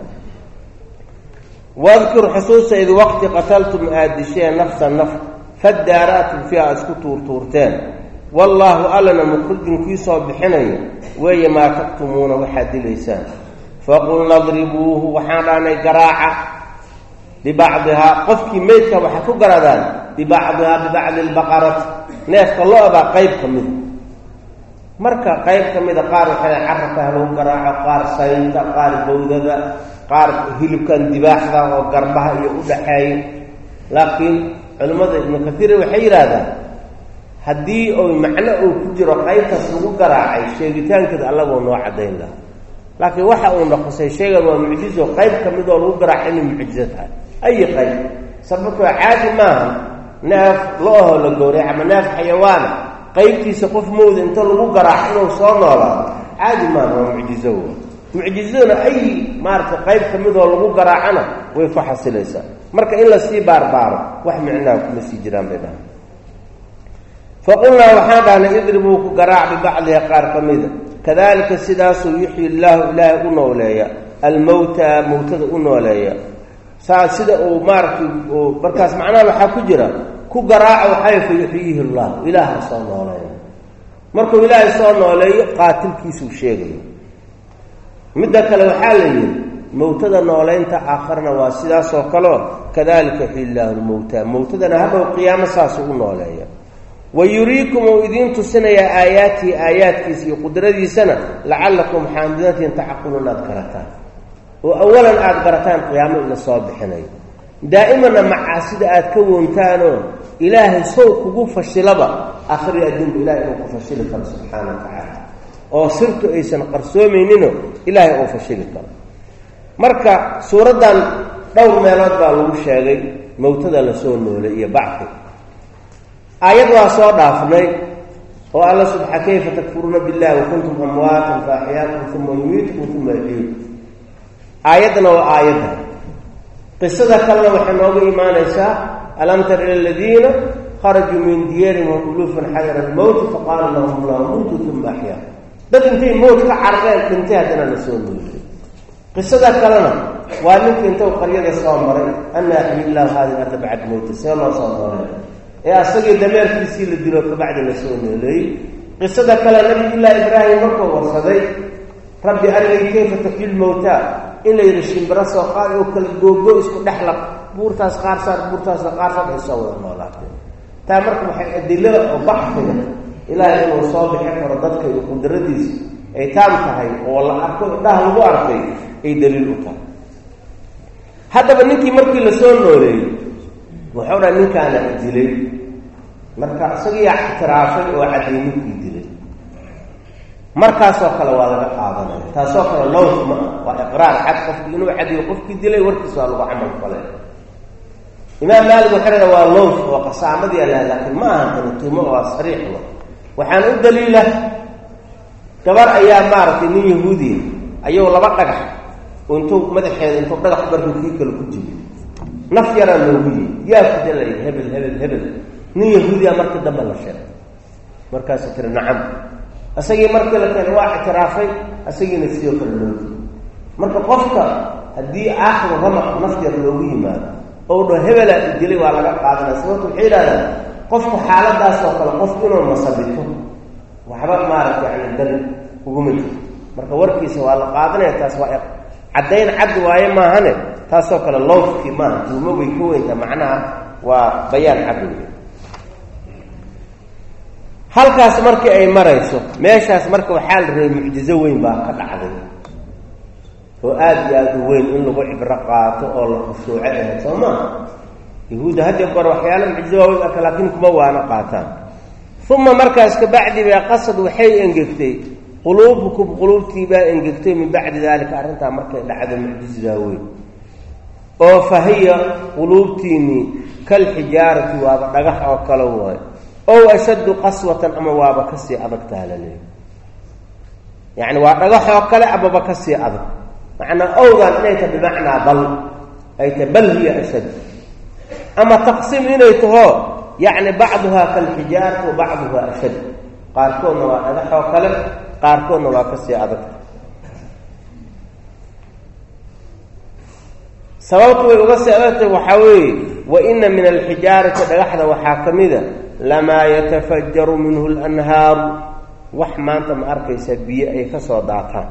wadkur xusuusa id waqti qataltum aad disheen nafsan naf fadaara'tum fiiha isku tuurtuurteen wallaahu allana mukhrijun kii soo bixinayo weeye maa taktumuuna waxaad dilaysaan faqulna dribuuhu waxaan dhahnay garaaca bibacdihaa qofkii meydka waxaa ku garadaan bibacdihaa bibacdi albaqarati neefka lo-da qayb ka mida marka qayb ka mida qaar waxay carabka ha lagu garaaco qaar saynta qaar bawdada qaar hilibkan dibaaxda oo garbaha iyo u dhaxeeyo laakiin culimmada ibnu katiir waxay yidhaahdaan haddii oy macno uu ku jiro qaybtaas lagu garaacay sheegitaankeeda allagoo noo caddayn laha laakiin waxa uu noqosay sheegan waa mucjizo qayb ka mid oo lagu garaacay inay mucjizo tahay ay qayb sababtoo caadi maaha neef lo-aho la gowray ama neef xayawaana qaybtiisa qof mowda inta lagu garaaco inuu soo noolaado caadi maaha waa mucjizo mucjizaduna ay maaragtay qayb ka mid oo lagu garaacana way ku xasilaysaa marka in lasii baarbaaro wax micnaha kuma sii jiraan bay dhahay faqulnaa waxaan dhahnay idribuu ku garaac bibacdiha qaar ka mida kadalika sidaasuu yuxyi illaahu ilaahay u nooleeya almowta mowtada u nooleeya saa sida uu maaragtay markaas macnaha waxaa ku jira ku garaaco waxay fa yuxyihi llah ilaaha soo nooleeya markuu ilaahay soo nooleeyo qaatilkiisuu sheegayo midda kale waxaa la yidhi mowtada nooleynta aakharna waa sidaasoo kaleo kadalika yuxyi illaahu lmowta mowtadana hadhow qiyaamo saasuu u nooleeya wayuriikum uu idiin tusinayaa aayaatihi aayaadkiisa iyo qudradiisana lacallakum xaamidatin tacqiluun aada garataan oo awalan aada garataan qiyaamo ila soo bixinayo daa'imana macaasida aada ka woontaanoo ilaahay sow kugu fashilaba akhri adduunku ilahay inuu ku fashili karo subxaana wa tacaala oo sirtu aysan qarsoomayninoo ilaahay uu fashili karo marka suuraddan dhowr meelood baa lagu sheegay mowtada lasoo noolay iyo bacdi aayad waa soo dhaafnay oo alla subxaa kayfa takfuruuna billahi wakuntum amwaatan faaxyaakum uma yumiitukum uma yuxyiikum aayaddana waa aayadda qisada kalena waxay nooga imaanaysaa alam tara ila aladiina kharajuu min diyaarihim waulufan xadara almowti faqaala lahum llahu muutu uma axyaa dad intay mowt ka carqeen dhintay haddana la soo noolay qisada kalena waa ninkii intuu qaryada soo maray ana axyi illahu haadihi arda bacda mowti see loo soo noolay ee asagii dameerkiisii la dilo kabacdi la soo nooleeyey qisada kale nabiyullaahi ibraahim markuu warsaday rabbi arnii kayfa tuxyi lmowtaa in la yidhi shimbiro soo qaad oo kala googo isku dhexla buurtaas qaar saar buurtaasna qaar saar ay soo wada noolaatay taa marka waxay adilada oo baxfiga ilaahay inuu soo bixin karo dadka iyo qudradiisa ay taam tahay oo la arko indhaha lagu arkay ay daliil u tahay haddaba ninkii markii la soo nooleeyey wuxuu dhaa ninkaana dilay marka isagiiyaa ictiraafay oo cadday ninkii dilay markaasoo kale waa laga qaadanaya taasoo kale lowf ma waa iqraar cad qofkii inuu cadiyo qofkii dilay warkiisa waa lagu camal falay imaam maalik wuxuu leeyahay waa lowf oo qasaamadii allah laakiin ma ahan tani tuumo oo sariix wa waxaan u daliila gabar ayaa maaragtay nin yahuudiya ayuu laba dhagax oo intuu madaxeeda intuu dhagax barku kii kale ku jiray naf yaraa loogu yihi yaa ku dalay hebel hebel hebel nin yahuudiya markii dambe la sheegay markaasuu tiri nacam asagii markii la keenay waa ictiraafay asagiina sidoo kale loogu marka qofka haddii aakhiru ramac naf yar loogu yimaado oo dho hebelaa idilay waa laga qaadanaya sababto waxay yidhahdaan qofku xaaladaasoo kale qofku inuu masabito waxba maaragta yani dali uguma jiro marka warkiisa waa la qaadanaya taas waa caddayn cad waaye maahane taasoo kale lowfkii maaha tuumo way ka weynta macnaha waa bayaan cad wey halkaas markii ay marayso meeshaas marka waxaa la rabay mucjizo weyn baa ka dhacday oo aada iyo aada u weyn in lagu cibro qaato oo la khushuuco ahayd soo maa yahuudda hadda goor waxyaala mucjizo waaweyn arka laakiin kuma waana qaataan uma markaas kabacdi baa qasad waxay engegtay quluubukum quluubtiibaa engegtay min bacdi daalika arrintaa markay dhacdo mucjizadaa weyn oo fahiya quluubtiinii kalxijaarati waaba dhagax oo kale waayo ow ashaddu qaswatan ama waaba kasii adag tahalaleey yacni waa dhagax oo kale amaba kasii adag macnaa owdan inay ta bimacnaa bal ay ta bal hiya ashad ama taqsiim inay taho yacni bacduhaa kalxijaarati wa bacduhaa ashad qaarkoodna waa dhagax oo kale qaarkoodna waa kasii adag sababtu way uga sii adagtay waxaa weeye وإن من الحجارة دغحدا waxaa kamida lama yatafajjaru minhu al-anhar wax maanta ma arkaysa biyo ay ka soo daataan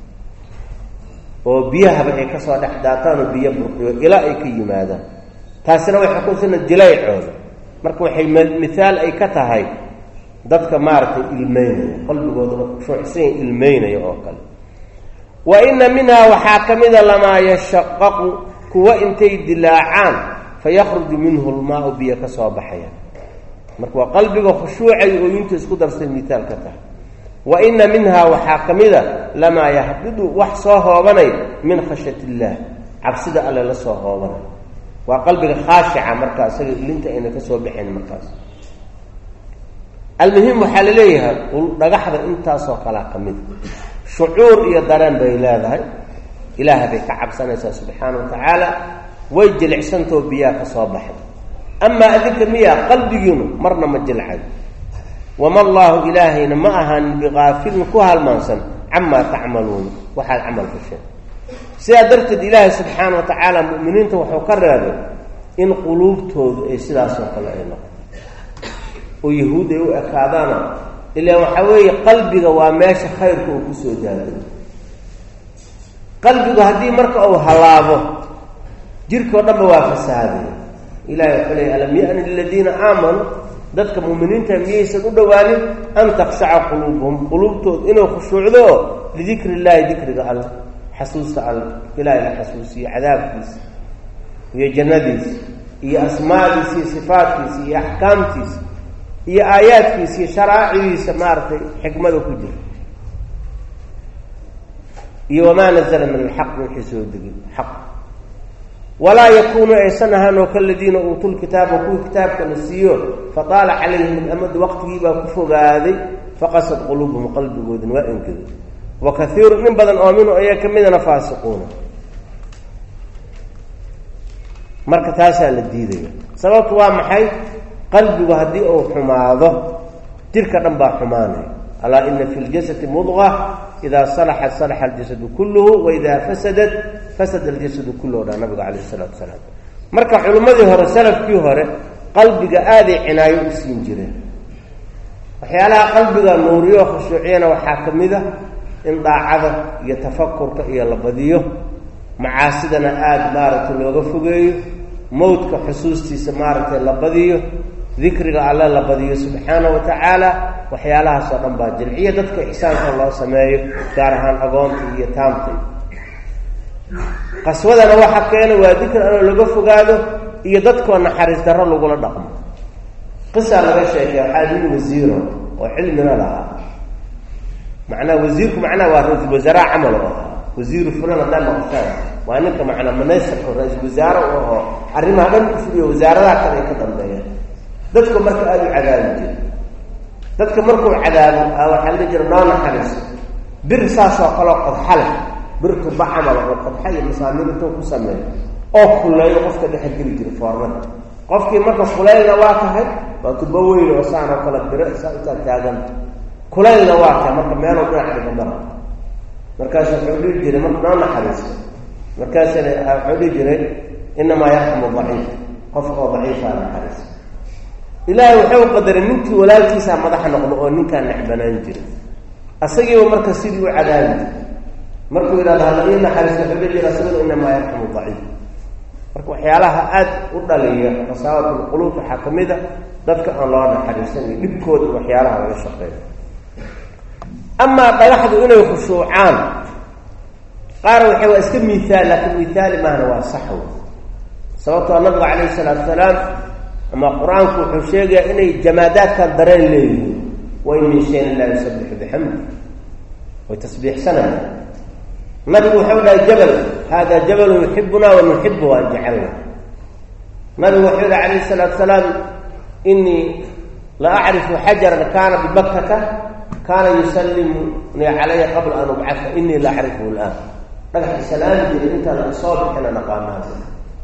oo biyaha ay ka soo dhex daataan oo biyo burqiyo ilaa ay ka yimaadaan taasina waxay ku sina dilaycood marka waxay misaal ay ka tahay dadka maartay ilmeynaya qalbigooda shuucsan ilmeynaya oo kale wa inna minha waxaa kamida lama yashaqqaqu kuwa intay dilaacaan fayakhruju minhu al-maa'u biyo ka soo baxaya marka waa qalbiga khushuucay oo inta isku darsay misaal ka tahay wa inna minha waxaa kamida lama yahbidu wax soo hoobanay min khashyati illah cabsida alla la soo hoobanay waa qalbiga khaashica marka asaga ilinta ayna ka soo bixin markaas almuhim waxa la leeyahay dhagaxda intaas oo kala kamid shucuur iyo dareen bay leedahay ilaahay bay ka cabsanaysaa subhanahu wa ta'ala way jilicsanto biyaa ka soo baxay ama adika miya qalbigiinu marna ma jilcay wama allah ilaahina ma ahan bighafil ku halmansan amma ta'malun waxa amal fashay sida darteed ilaahay subhanahu wa ta'ala mu'miniinta wuxuu ka reebay in quluubtoodu ay sidaas oo kale ay noqoto oo yahuudi u akaadana ilaa waxa weeye qalbiga waa meesha khayrku uu ku soo jaaday qalbiga hadii marka uu halaabo jirko dhanba waa fasaaday ilaahay xalay alam ya'ni lil ladina aamanu dadka muuminiinta miyaysan u dhawaanin an taqsha'a quluubuhum quluubtood inuu khushuucdo lidikri illaahi dikriga allah xasuusta allah ilaahay xasuusiyo cadaabkiisa iyo jannadiisa iyo asmaadiisa iyo sifaadkiisa iyo ahkaamtiisa iyo aayaadkiisa iyo sharaaciisa maartay xikmada ku jira iyo wama nazala min alhaq wa hisudigi haq ولا يكون إحسانها كالذين أوتوا الكتاب وكل كتاب كنسيو فطال عليهم الأمد وقت يبقى كفوا هذه فقست قلوبهم قلب جود وإن كذا وكثير من بدن آمنوا أياك من فاسقون مركز هذا للديدية سبب وامحي قلب وهدي أو حماضة تلك نبا حمانه ألا إن في الجسد مضغة إذا صلحت صلح الجسد كله وإذا فسدت فسد الجسد كله ده النبي عليه الصلاة والسلام مركا علماء هره سلف كي هره قلبك آذي عناية اسين جره وحيالها قلبك نوريه خشوعينا وحاكمده إن ضاعده يتفكر كأي لبديه معاسدنا آد مارة لوغفقيه موتك حسوستي سمارة لبديه ذكرك على لبديه سبحانه وتعالى وحيالها صدام باجر هي ذاتك إحسان الله سمايه دارهان أقومتي يتامتي qaswadana waxa keenay waa dikr aan laga fogaado iyo dadka naxariis darro lagu dhaqmo qisa laga sheegay xaalin wasiir oo cilmina laha macna wasiirku macna waa ra'iisul wasaare amal wasiir fulana dal maqsad waa ninka macna manasib ra'iisul wasaare oo arrimaha dhan ku fuliyo wasaarada kale ka dambeeya dadku marka aad u cadaadin dadka markuu cadaado waxa la jiraa naxariis bir saasoo kala qodxal برك بعمل وقد حي مساميرته كسمه او كليه قفك دخل جري فورمد قفكي marka kulayna waa tahay waa tubaweyn oo saana kala biraysa inta taagan kulayna waa tahay marka meel oo dhinac ka mara markaas wuxuu jiray marka naxariis markaas wuxuu jiray inma yarhamu dhaif qofka dhaif aan naxariis ilaahay wuxuu qadaray ninkii walaalkiisa madax noqdo oo ninkan naxbanaan jiray asagii marka sidii u cadaadin markuu yiraahdo in xariiska xubbiga rasuul inma yarhamu dhaif marka waxyaalaha aad u dhaliya qasaawada quluubta xakamida dadka aan loo naxariisan dibkooda waxyaalaha laga shaqeeyo ama dhagaxdu inay khushuucaan qaar waxay iska miisaal laakiin miisaal ma waa sax sababtoo nabiga kaleey salaatu salaam ama quraanku wuxuu sheegay inay jamaadaadka dareen leeyihiin way miiseen la yusabbihu bihamd wa tasbiih sana نبي وحده جبل هذا جبل يحبنا ونحبه وجعلنا نبي وحده عليه الصلاة والسلام إني لا أعرف حجرا كان بمكة كان يسلمني علي قبل أن أبعث إني لا أعرفه الآن نجح السلام جل أنت الأصابع حين نقام هذا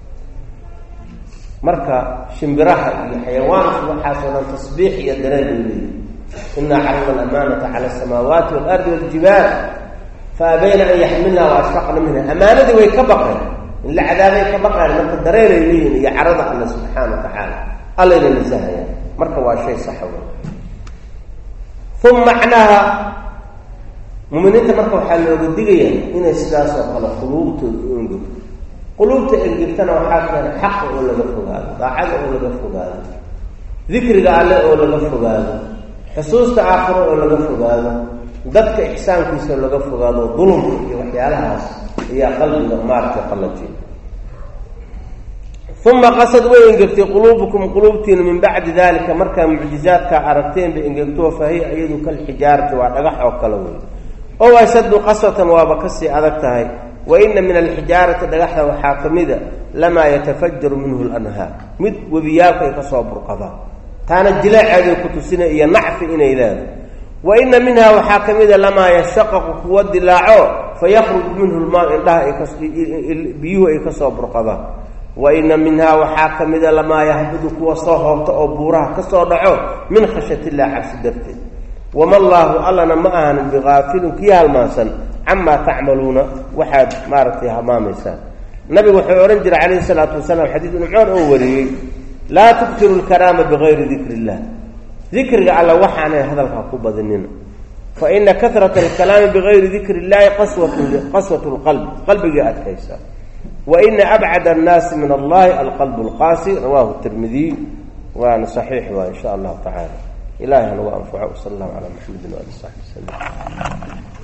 مركا شمبراحة حيوان وحاسنا تصبيح يدرين لي إنا عرضنا الأمانة على السماوات والأرض والجبال فأبين أن يحملنا وأشفقنا منها أمانة ويكبقنا إلا عذابي كبقى مركا درير لين يعرض الله سبحانه وتعالى الله ينزهها مركا وشيء صحوه ثم معناها مؤمنين مركا وحال ودغيا إن سلاس وقال قلوبته انجبتنا وحاكنا حق ولا غفوغاد ضاعه ولا غفوغاد ذكر الله ولا غفوغاد حسوس آخر ولا غفوغاد ضدك إحسان كيس ولا غفوغاد ظلم وحيالها هي قلب مارك قلتي ثم قصد وين قلت قلوبكم قلوبتين من بعد ذلك مركا معجزات كعرفتين بإنجلتوها فهي أيضا كالحجارة وعدقح وكلوين أو يسد قصة وبكسي أذكتها وإن من الحجارة دقحها وحاكمدة لما يتفجر منه الأنهار مد وبياك يتصاب رقضاء كان الجلاء هذه الكتسين هي نعف إلى ذلك وإن منها وحاكمدة لما يشقق قوة دلاعه فيخرج منه الماء بيوه يتصاب رقضاء وإن منها وحاكمدة لما يهبدك وصهرت أو بورها كصدعه من خشية الله عبس درته وما الله ألنا معهن بغافل كيها الماسن عما تعملون وحد مارتها مامسا النبي وحورنجر عليه الصلاة والسلام حديث نعور أولي لا تكثر الكرامة بغير ذكر الله ذكر على وحنا هذا الحقوبة ذننا فإن كثرة الكلام بغير ذكر الله قسوة القلب قلب جاءت كيسا وإن أبعد الناس من الله القلب القاسي رواه الترمذي وأنا صحيح وإن شاء الله تعالى إلهي أنواع أنفعه صلى الله على محمد وآله وصحبه وسلم